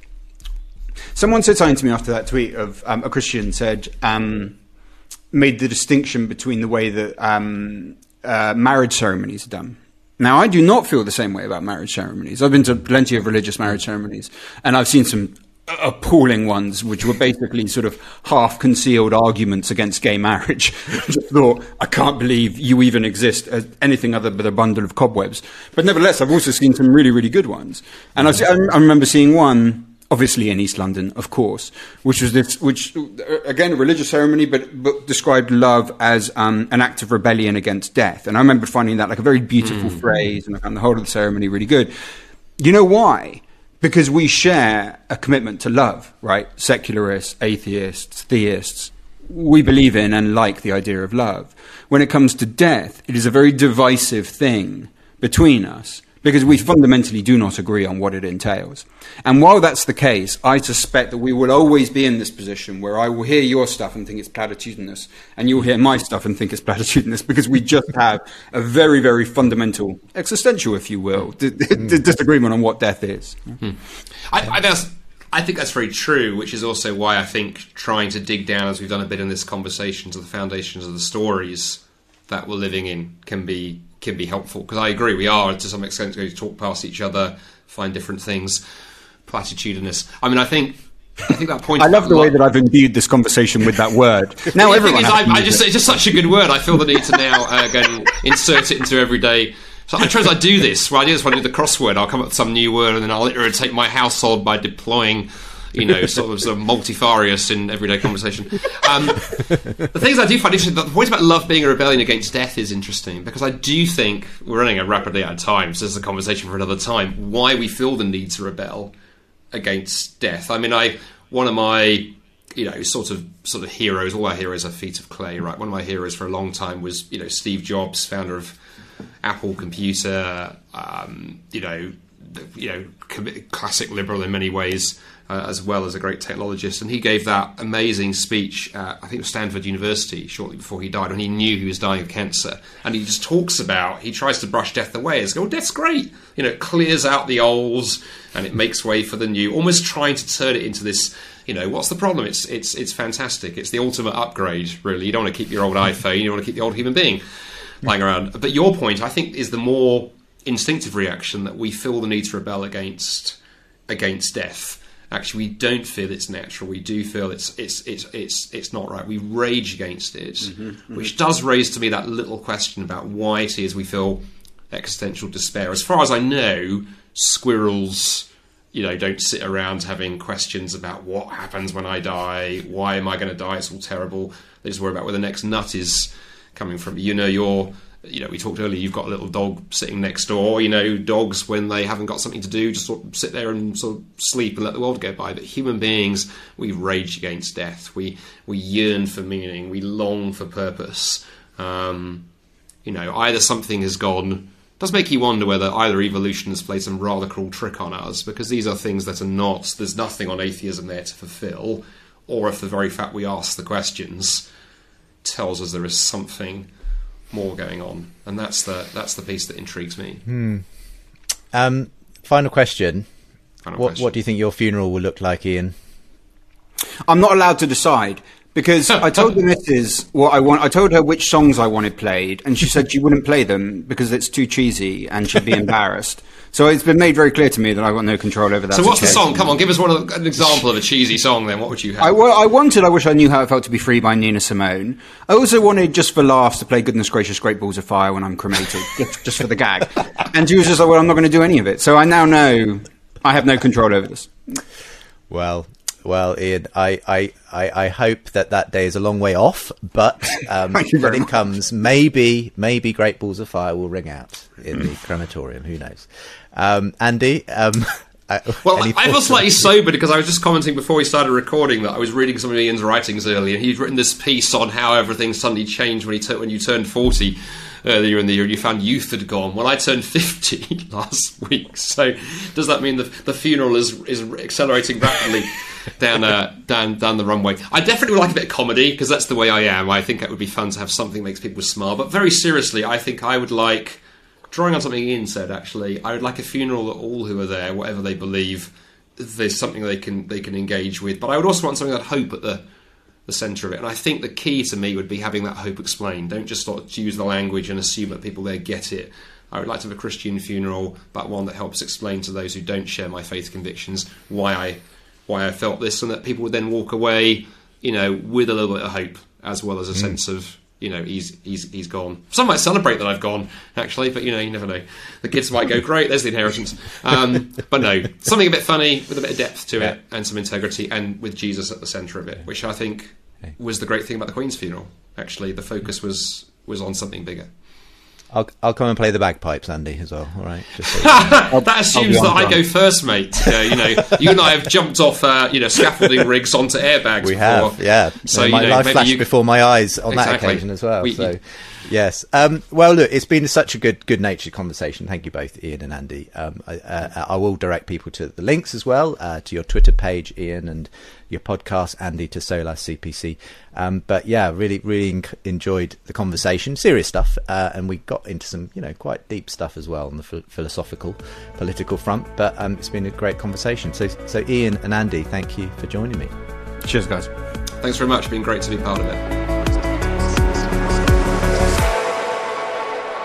someone said something to me after that tweet of um, a Christian said, um, made the distinction between the way that um, uh, marriage ceremonies are done. Now, I do not feel the same way about marriage ceremonies. I've been to plenty of religious marriage ceremonies, and I've seen some appalling ones, which were basically sort of half-concealed arguments against gay marriage. I just thought, I can't believe you even exist as anything other than a bundle of cobwebs. But nevertheless, I've also seen some really, really good ones. And I've, I remember seeing one, obviously in East London, of course, which was this, which, again, a religious ceremony, but, but described love as um, an act of rebellion against death. And I remember finding that like a very beautiful mm. phrase, and I found the whole of the ceremony really good. You know why? Because we share a commitment to love, right? Secularists, atheists, theists, we believe in and like the idea of love. When it comes to death, it is a very divisive thing between us, because we fundamentally do not agree on what it entails. And while that's the case, I suspect that we will always be in this position where I will hear your stuff and think it's platitudinous, and you'll hear my stuff and think it's platitudinous, because we just have a very, very fundamental, existential, if you will, d- d- disagreement on what death is. Hmm. I, I, that's, I think that's very true, which is also why I think trying to dig down, as we've done a bit in this conversation, to the foundations of the stories that we're living in can be can be helpful, because I agree we are to some extent going to talk past each other, find different things, platitudinous. I mean, I think I think that point. I love the way that I've imbued this conversation with that word. Now well, everyone. Is, has I, to I just it. it's just such a good word. I feel the need to now uh, go and insert it into everyday. So I try as I do this. Well, I do this when I do the crossword. I'll come up with some new word, and then I'll irritate my household by deploying, you know, sort of, sort of multifarious in everyday conversation. Um, the things I do find interesting, the point about love being a rebellion against death is interesting, because I do think we're running rapidly out of time, so this is a conversation for another time, why we feel the need to rebel against death. I mean, I one of my, you know, sort of sort of heroes, all our heroes are feet of clay, right? One of my heroes for a long time was, you know, Steve Jobs, founder of Apple Computer, um, you know, you know, classic liberal in many ways, uh, as well as a great technologist. And he gave that amazing speech at, I think it was Stanford University, shortly before he died, when he knew he was dying of cancer. And he just talks about, he tries to brush death away. It's go, oh, death's great. You know, it clears out the olds and it makes way for the new, almost trying to turn it into this, you know, what's the problem? It's it's it's fantastic. It's the ultimate upgrade, really. You don't want to keep your old iPhone, you want to keep the old human being lying around. But your point, I think, is the more instinctive reaction, that we feel the need to rebel against against death. Actually, we don't feel it's natural. We do feel it's it's it's it's it's not right. We rage against it, mm-hmm, mm-hmm. which does raise to me that little question about why it is we feel existential despair. As far as I know, squirrels, you know, don't sit around having questions about what happens when I die. Why am I going to die? It's all terrible. They just worry about where the next nut is coming from. You know, you're, you know, we talked earlier, you've got a little dog sitting next door. You know, dogs, when they haven't got something to do, just sort of sit there and sort of sleep and let the world go by. But human beings, we rage against death. We we yearn for meaning. We long for purpose. Um, you know, either something has gone. Does make you wonder whether either evolution has played some rather cruel trick on us, because these are things that are not, there's nothing on atheism there to fulfill, or if the very fact we ask the questions tells us there is something more going on. And that's the that's the piece that intrigues me. Hmm. Um, final question. Final what, question. What do you think your funeral will look like, Ian? I'm not allowed to decide, because I told the missus what I want. I told her which songs I wanted played, and she said she wouldn't play them because it's too cheesy and she'd be embarrassed. So it's been made very clear to me that I've got no control over that. So what's the situation. song? Come on, give us one of, an example of a cheesy song then. What would you have? I, well, I wanted I Wish I Knew How It Felt to Be Free by Nina Simone. I also wanted, just for laughs, to play Goodness Gracious Great Balls of Fire when I'm cremated, just, just for the gag. And she was just like, well, I'm not going to do any of it. So I now know I have no control over this. Well... Well, Ian, I, I, I, I hope that that day is a long way off, but um, when it much. comes, maybe maybe Great Balls of Fire will ring out in the crematorium. Who knows? Um, Andy? Um, well, I feel slightly sober because I was just commenting before we started recording that I was reading some of Ian's writings earlier, and he'd written this piece on how everything suddenly changed when, he t- when you turned forty. Earlier in the year, you found youth had gone. Well, I turned fifty last week, so does that mean the the funeral is is accelerating rapidly down uh, down down the runway? I definitely would like a bit of comedy, because that's the way I am. I think it would be fun to have something that makes people smile. But very seriously, I think I would like, drawing on something Ian said, actually, I would like a funeral that all who are there, whatever they believe, there's something they can they can engage with. But I would also want something that hope at the the centre of it. And I think the key to me would be having that hope explained. Don't just sort of use the language and assume that people there get it. I would like to have a Christian funeral, but one that helps explain to those who don't share my faith convictions why I why I felt this, and that people would then walk away, you know, with a little bit of hope, as well as a mm. sense of, you know, he's he's he's gone. Some might celebrate that I've gone, actually, but, you know, you never know. The kids might go, great, there's the inheritance. Um, but no, something a bit funny, with a bit of depth to yeah. it, and some integrity, and with Jesus at the centre of it, which I think was the great thing about the Queen's funeral. Actually, the focus was was on something bigger. I'll I'll come and play the bagpipes, Andy, as well. All right. Just so you know. That assumes that I go first, mate. Uh, you know, you and I have jumped off, uh, you know, scaffolding rigs onto airbags. We before. have, yeah. So you know, my you know, life maybe flashed you... before my eyes on exactly. that occasion as well. We, so. you... Yes. Um, well, look, it's been such a good, good-natured conversation. Thank you both, Ian and Andy. Um, I, uh, I will direct people to the links as well, uh, to your Twitter page, Ian, and your podcast, Andy, to Solas C P C. Um, but yeah, really, really en- enjoyed the conversation. Serious stuff, uh, and we got into some, you know, quite deep stuff as well on the ph- philosophical, political front. But um, it's been a great conversation. So, so Ian and Andy, thank you for joining me. Cheers, guys. Thanks very much. It's been great to be part of it.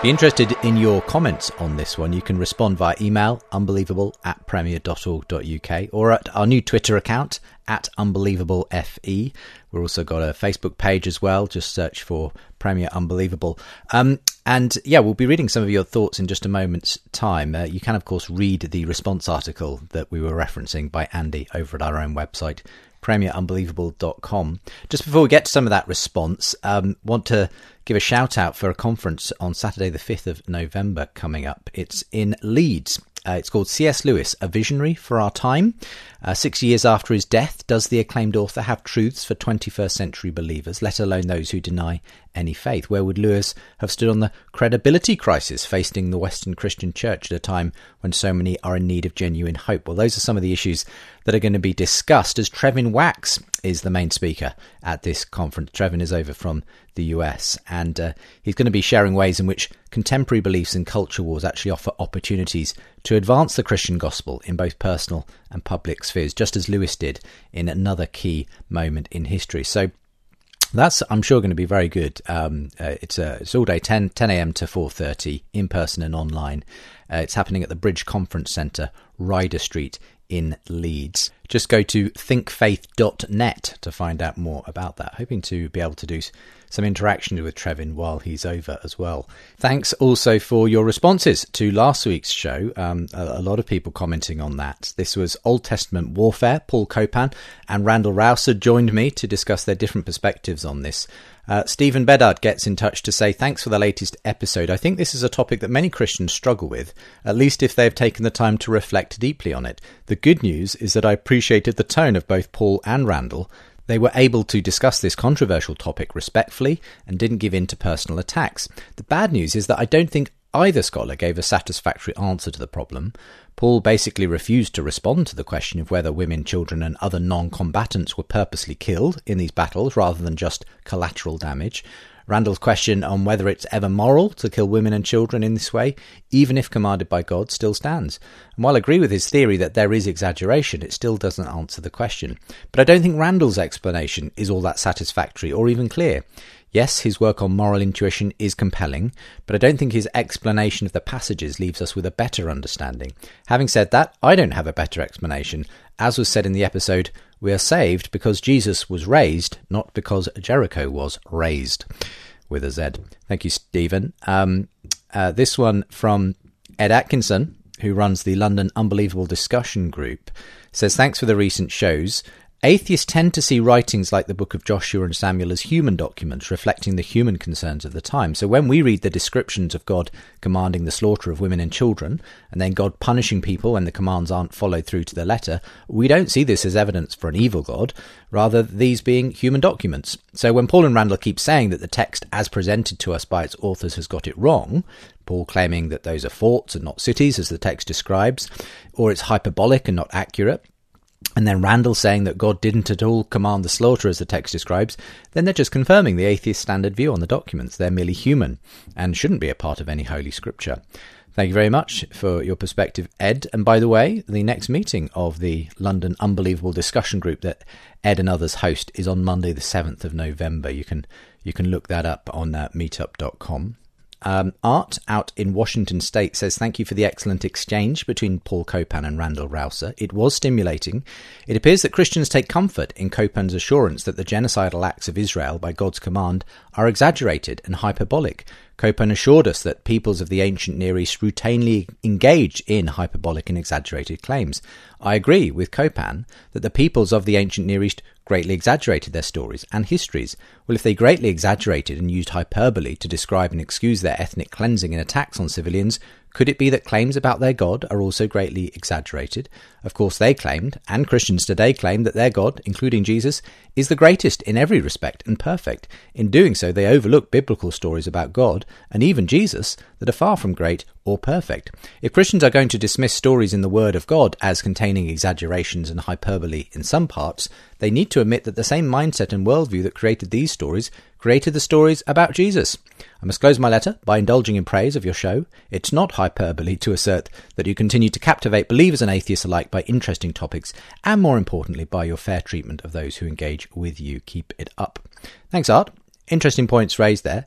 Be interested in your comments on this one. You can respond via email, unbelievable at premier dot org dot uk, or at our new Twitter account, at unbelievablefe. We've also got a Facebook page as well. Just search for Premier Unbelievable. Um, and yeah, we'll be reading some of your thoughts in just a moment's time. Uh, you can, of course, read the response article that we were referencing by Andy over at our own website, premier unbelievable dot com. Just before we get to some of that response, um, want to give a shout out for a conference on Saturday the fifth of November coming up. It's in Leeds. Uh, it's called C S Lewis, A Visionary for Our Time. Uh, six years after his death, does the acclaimed author have truths for twenty-first century believers, let alone those who deny any faith? Where would Lewis have stood on the credibility crisis facing the Western Christian church at a time when so many are in need of genuine hope? Well, those are some of the issues that are going to be discussed, as Trevin Wax is the main speaker at this conference. Trevin is over from the U S, and uh, he's going to be sharing ways in which contemporary beliefs and culture wars actually offer opportunities to advance the Christian gospel in both personal and public spheres, just as Lewis did in another key moment in history. So that's, I'm sure, going to be very good. Um, uh, it's, uh, it's all day, ten a.m. to four thirty, in person and online. Uh, it's happening at the Bridge Conference Centre, Ryder Street in Leeds. Just go to think faith dot net to find out more about that. Hoping to be able to do some interaction with Trevin while he's over as well. Thanks also for your responses to last week's show. Um, a, a lot of people commenting on that. This was Old Testament warfare. Paul Copan and Randall Rouser joined me to discuss their different perspectives on this. Uh, Stephen Bedard gets in touch to say, thanks for the latest episode. I think this is a topic that many Christians struggle with, at least if they've taken the time to reflect deeply on it. The good news is that I appreciated the tone of both Paul and Randall. They were able to discuss this controversial topic respectfully and didn't give in to personal attacks. The bad news is that I don't think either scholar gave a satisfactory answer to the problem. Paul basically refused to respond to the question of whether women, children and other non-combatants were purposely killed in these battles rather than just collateral damage. Randall's question on whether it's ever moral to kill women and children in this way, even if commanded by God, still stands. And while I agree with his theory that there is exaggeration, it still doesn't answer the question. But I don't think Randall's explanation is all that satisfactory or even clear. Yes, his work on moral intuition is compelling, but I don't think his explanation of the passages leaves us with a better understanding. Having said that, I don't have a better explanation. As was said in the episode, we are saved because Jesus was raised, not because Jericho was raised, with a Z. Thank you, Stephen. Um, uh, this one from Ed Atkinson, who runs the London Unbelievable discussion group, says, thanks for the recent shows. Atheists tend to see writings like the book of Joshua and Samuel as human documents reflecting the human concerns of the time. So when we read the descriptions of God commanding the slaughter of women and children, and then God punishing people when the commands aren't followed through to the letter, we don't see this as evidence for an evil God, rather these being human documents. So when Paul and Randall keep saying that the text as presented to us by its authors has got it wrong, Paul claiming that those are forts and not cities as the text describes, or it's hyperbolic and not accurate, and then Randall saying that God didn't at all command the slaughter as the text describes, then they're just confirming the atheist standard view on the documents. They're merely human and shouldn't be a part of any holy scripture. Thank you very much for your perspective, Ed. And by the way, the next meeting of the London Unbelievable discussion group that Ed and others host is on Monday the seventh of November. You can you can look that up on uh, meetup dot com. Um, Art, out in Washington State, says, thank you for the excellent exchange between Paul Copan and Randall Rouser. It was stimulating. It appears that Christians take comfort in Copan's assurance that the genocidal acts of Israel by God's command are exaggerated and hyperbolic. Copan assured us that peoples of the ancient Near East routinely engaged in hyperbolic and exaggerated claims. I agree with Copan that the peoples of the ancient Near East greatly exaggerated their stories and histories. Well, if they greatly exaggerated and used hyperbole to describe and excuse their ethnic cleansing and attacks on civilians, could it be that claims about their God are also greatly exaggerated? Of course, they claimed, and Christians today claim, that their God, including Jesus, is the greatest in every respect and perfect. In doing so, they overlook biblical stories about God, and even Jesus, that are far from great or perfect. If Christians are going to dismiss stories in the Word of God as containing exaggerations and hyperbole in some parts, they need to admit that the same mindset and worldview that created these stories created the stories about Jesus. I must close my letter by indulging in praise of your show. It's not hyperbole to assert that you continue to captivate believers and atheists alike by interesting topics, and more importantly, by your fair treatment of those who engage with you. Keep it up. Thanks, Art. Interesting points raised there.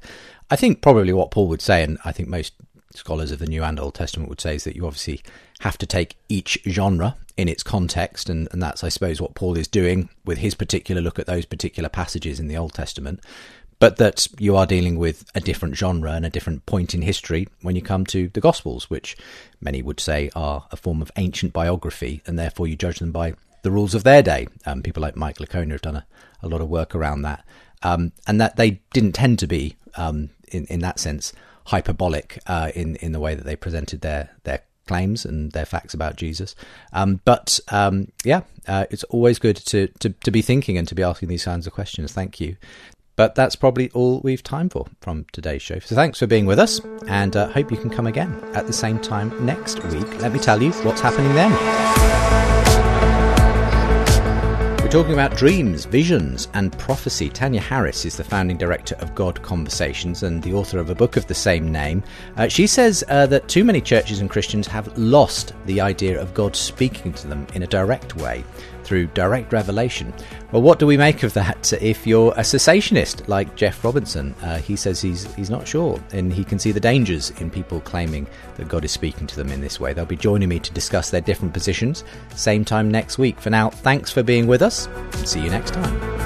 I think probably what Paul would say, and I think most scholars of the New and Old Testament would say, is that you obviously have to take each genre in its context, and, and that's, I suppose, what Paul is doing with his particular look at those particular passages in the Old Testament, but that you are dealing with a different genre and a different point in history when you come to the Gospels, which many would say are a form of ancient biography, and therefore you judge them by the rules of their day. Um, people like Mike Licona have done a, a lot of work around that, um, and that they didn't tend to be, um, in, in that sense, hyperbolic uh, in, in the way that they presented their, their claims and their facts about Jesus. Um, but um, yeah, uh, it's always good to, to, to be thinking and to be asking these kinds of questions. Thank you. But that's probably all we've time for from today's show. So thanks for being with us, and uh, hope you can come again at the same time next week. Let me tell you what's happening then. We're talking about dreams, visions and prophecy. Tanya Harris is the founding director of God Conversations and the author of a book of the same name. Uh, she says uh, that too many churches and Christians have lost the idea of God speaking to them in a direct way, through direct revelation. Well, what do we make of that if you're a cessationist like Jeff Robinson? Uh, he says he's he's not sure, and he can see the dangers in people claiming that God is speaking to them in this way. They'll be joining me to discuss their different positions, same time next week. For now, thanks for being with us, and see you next time.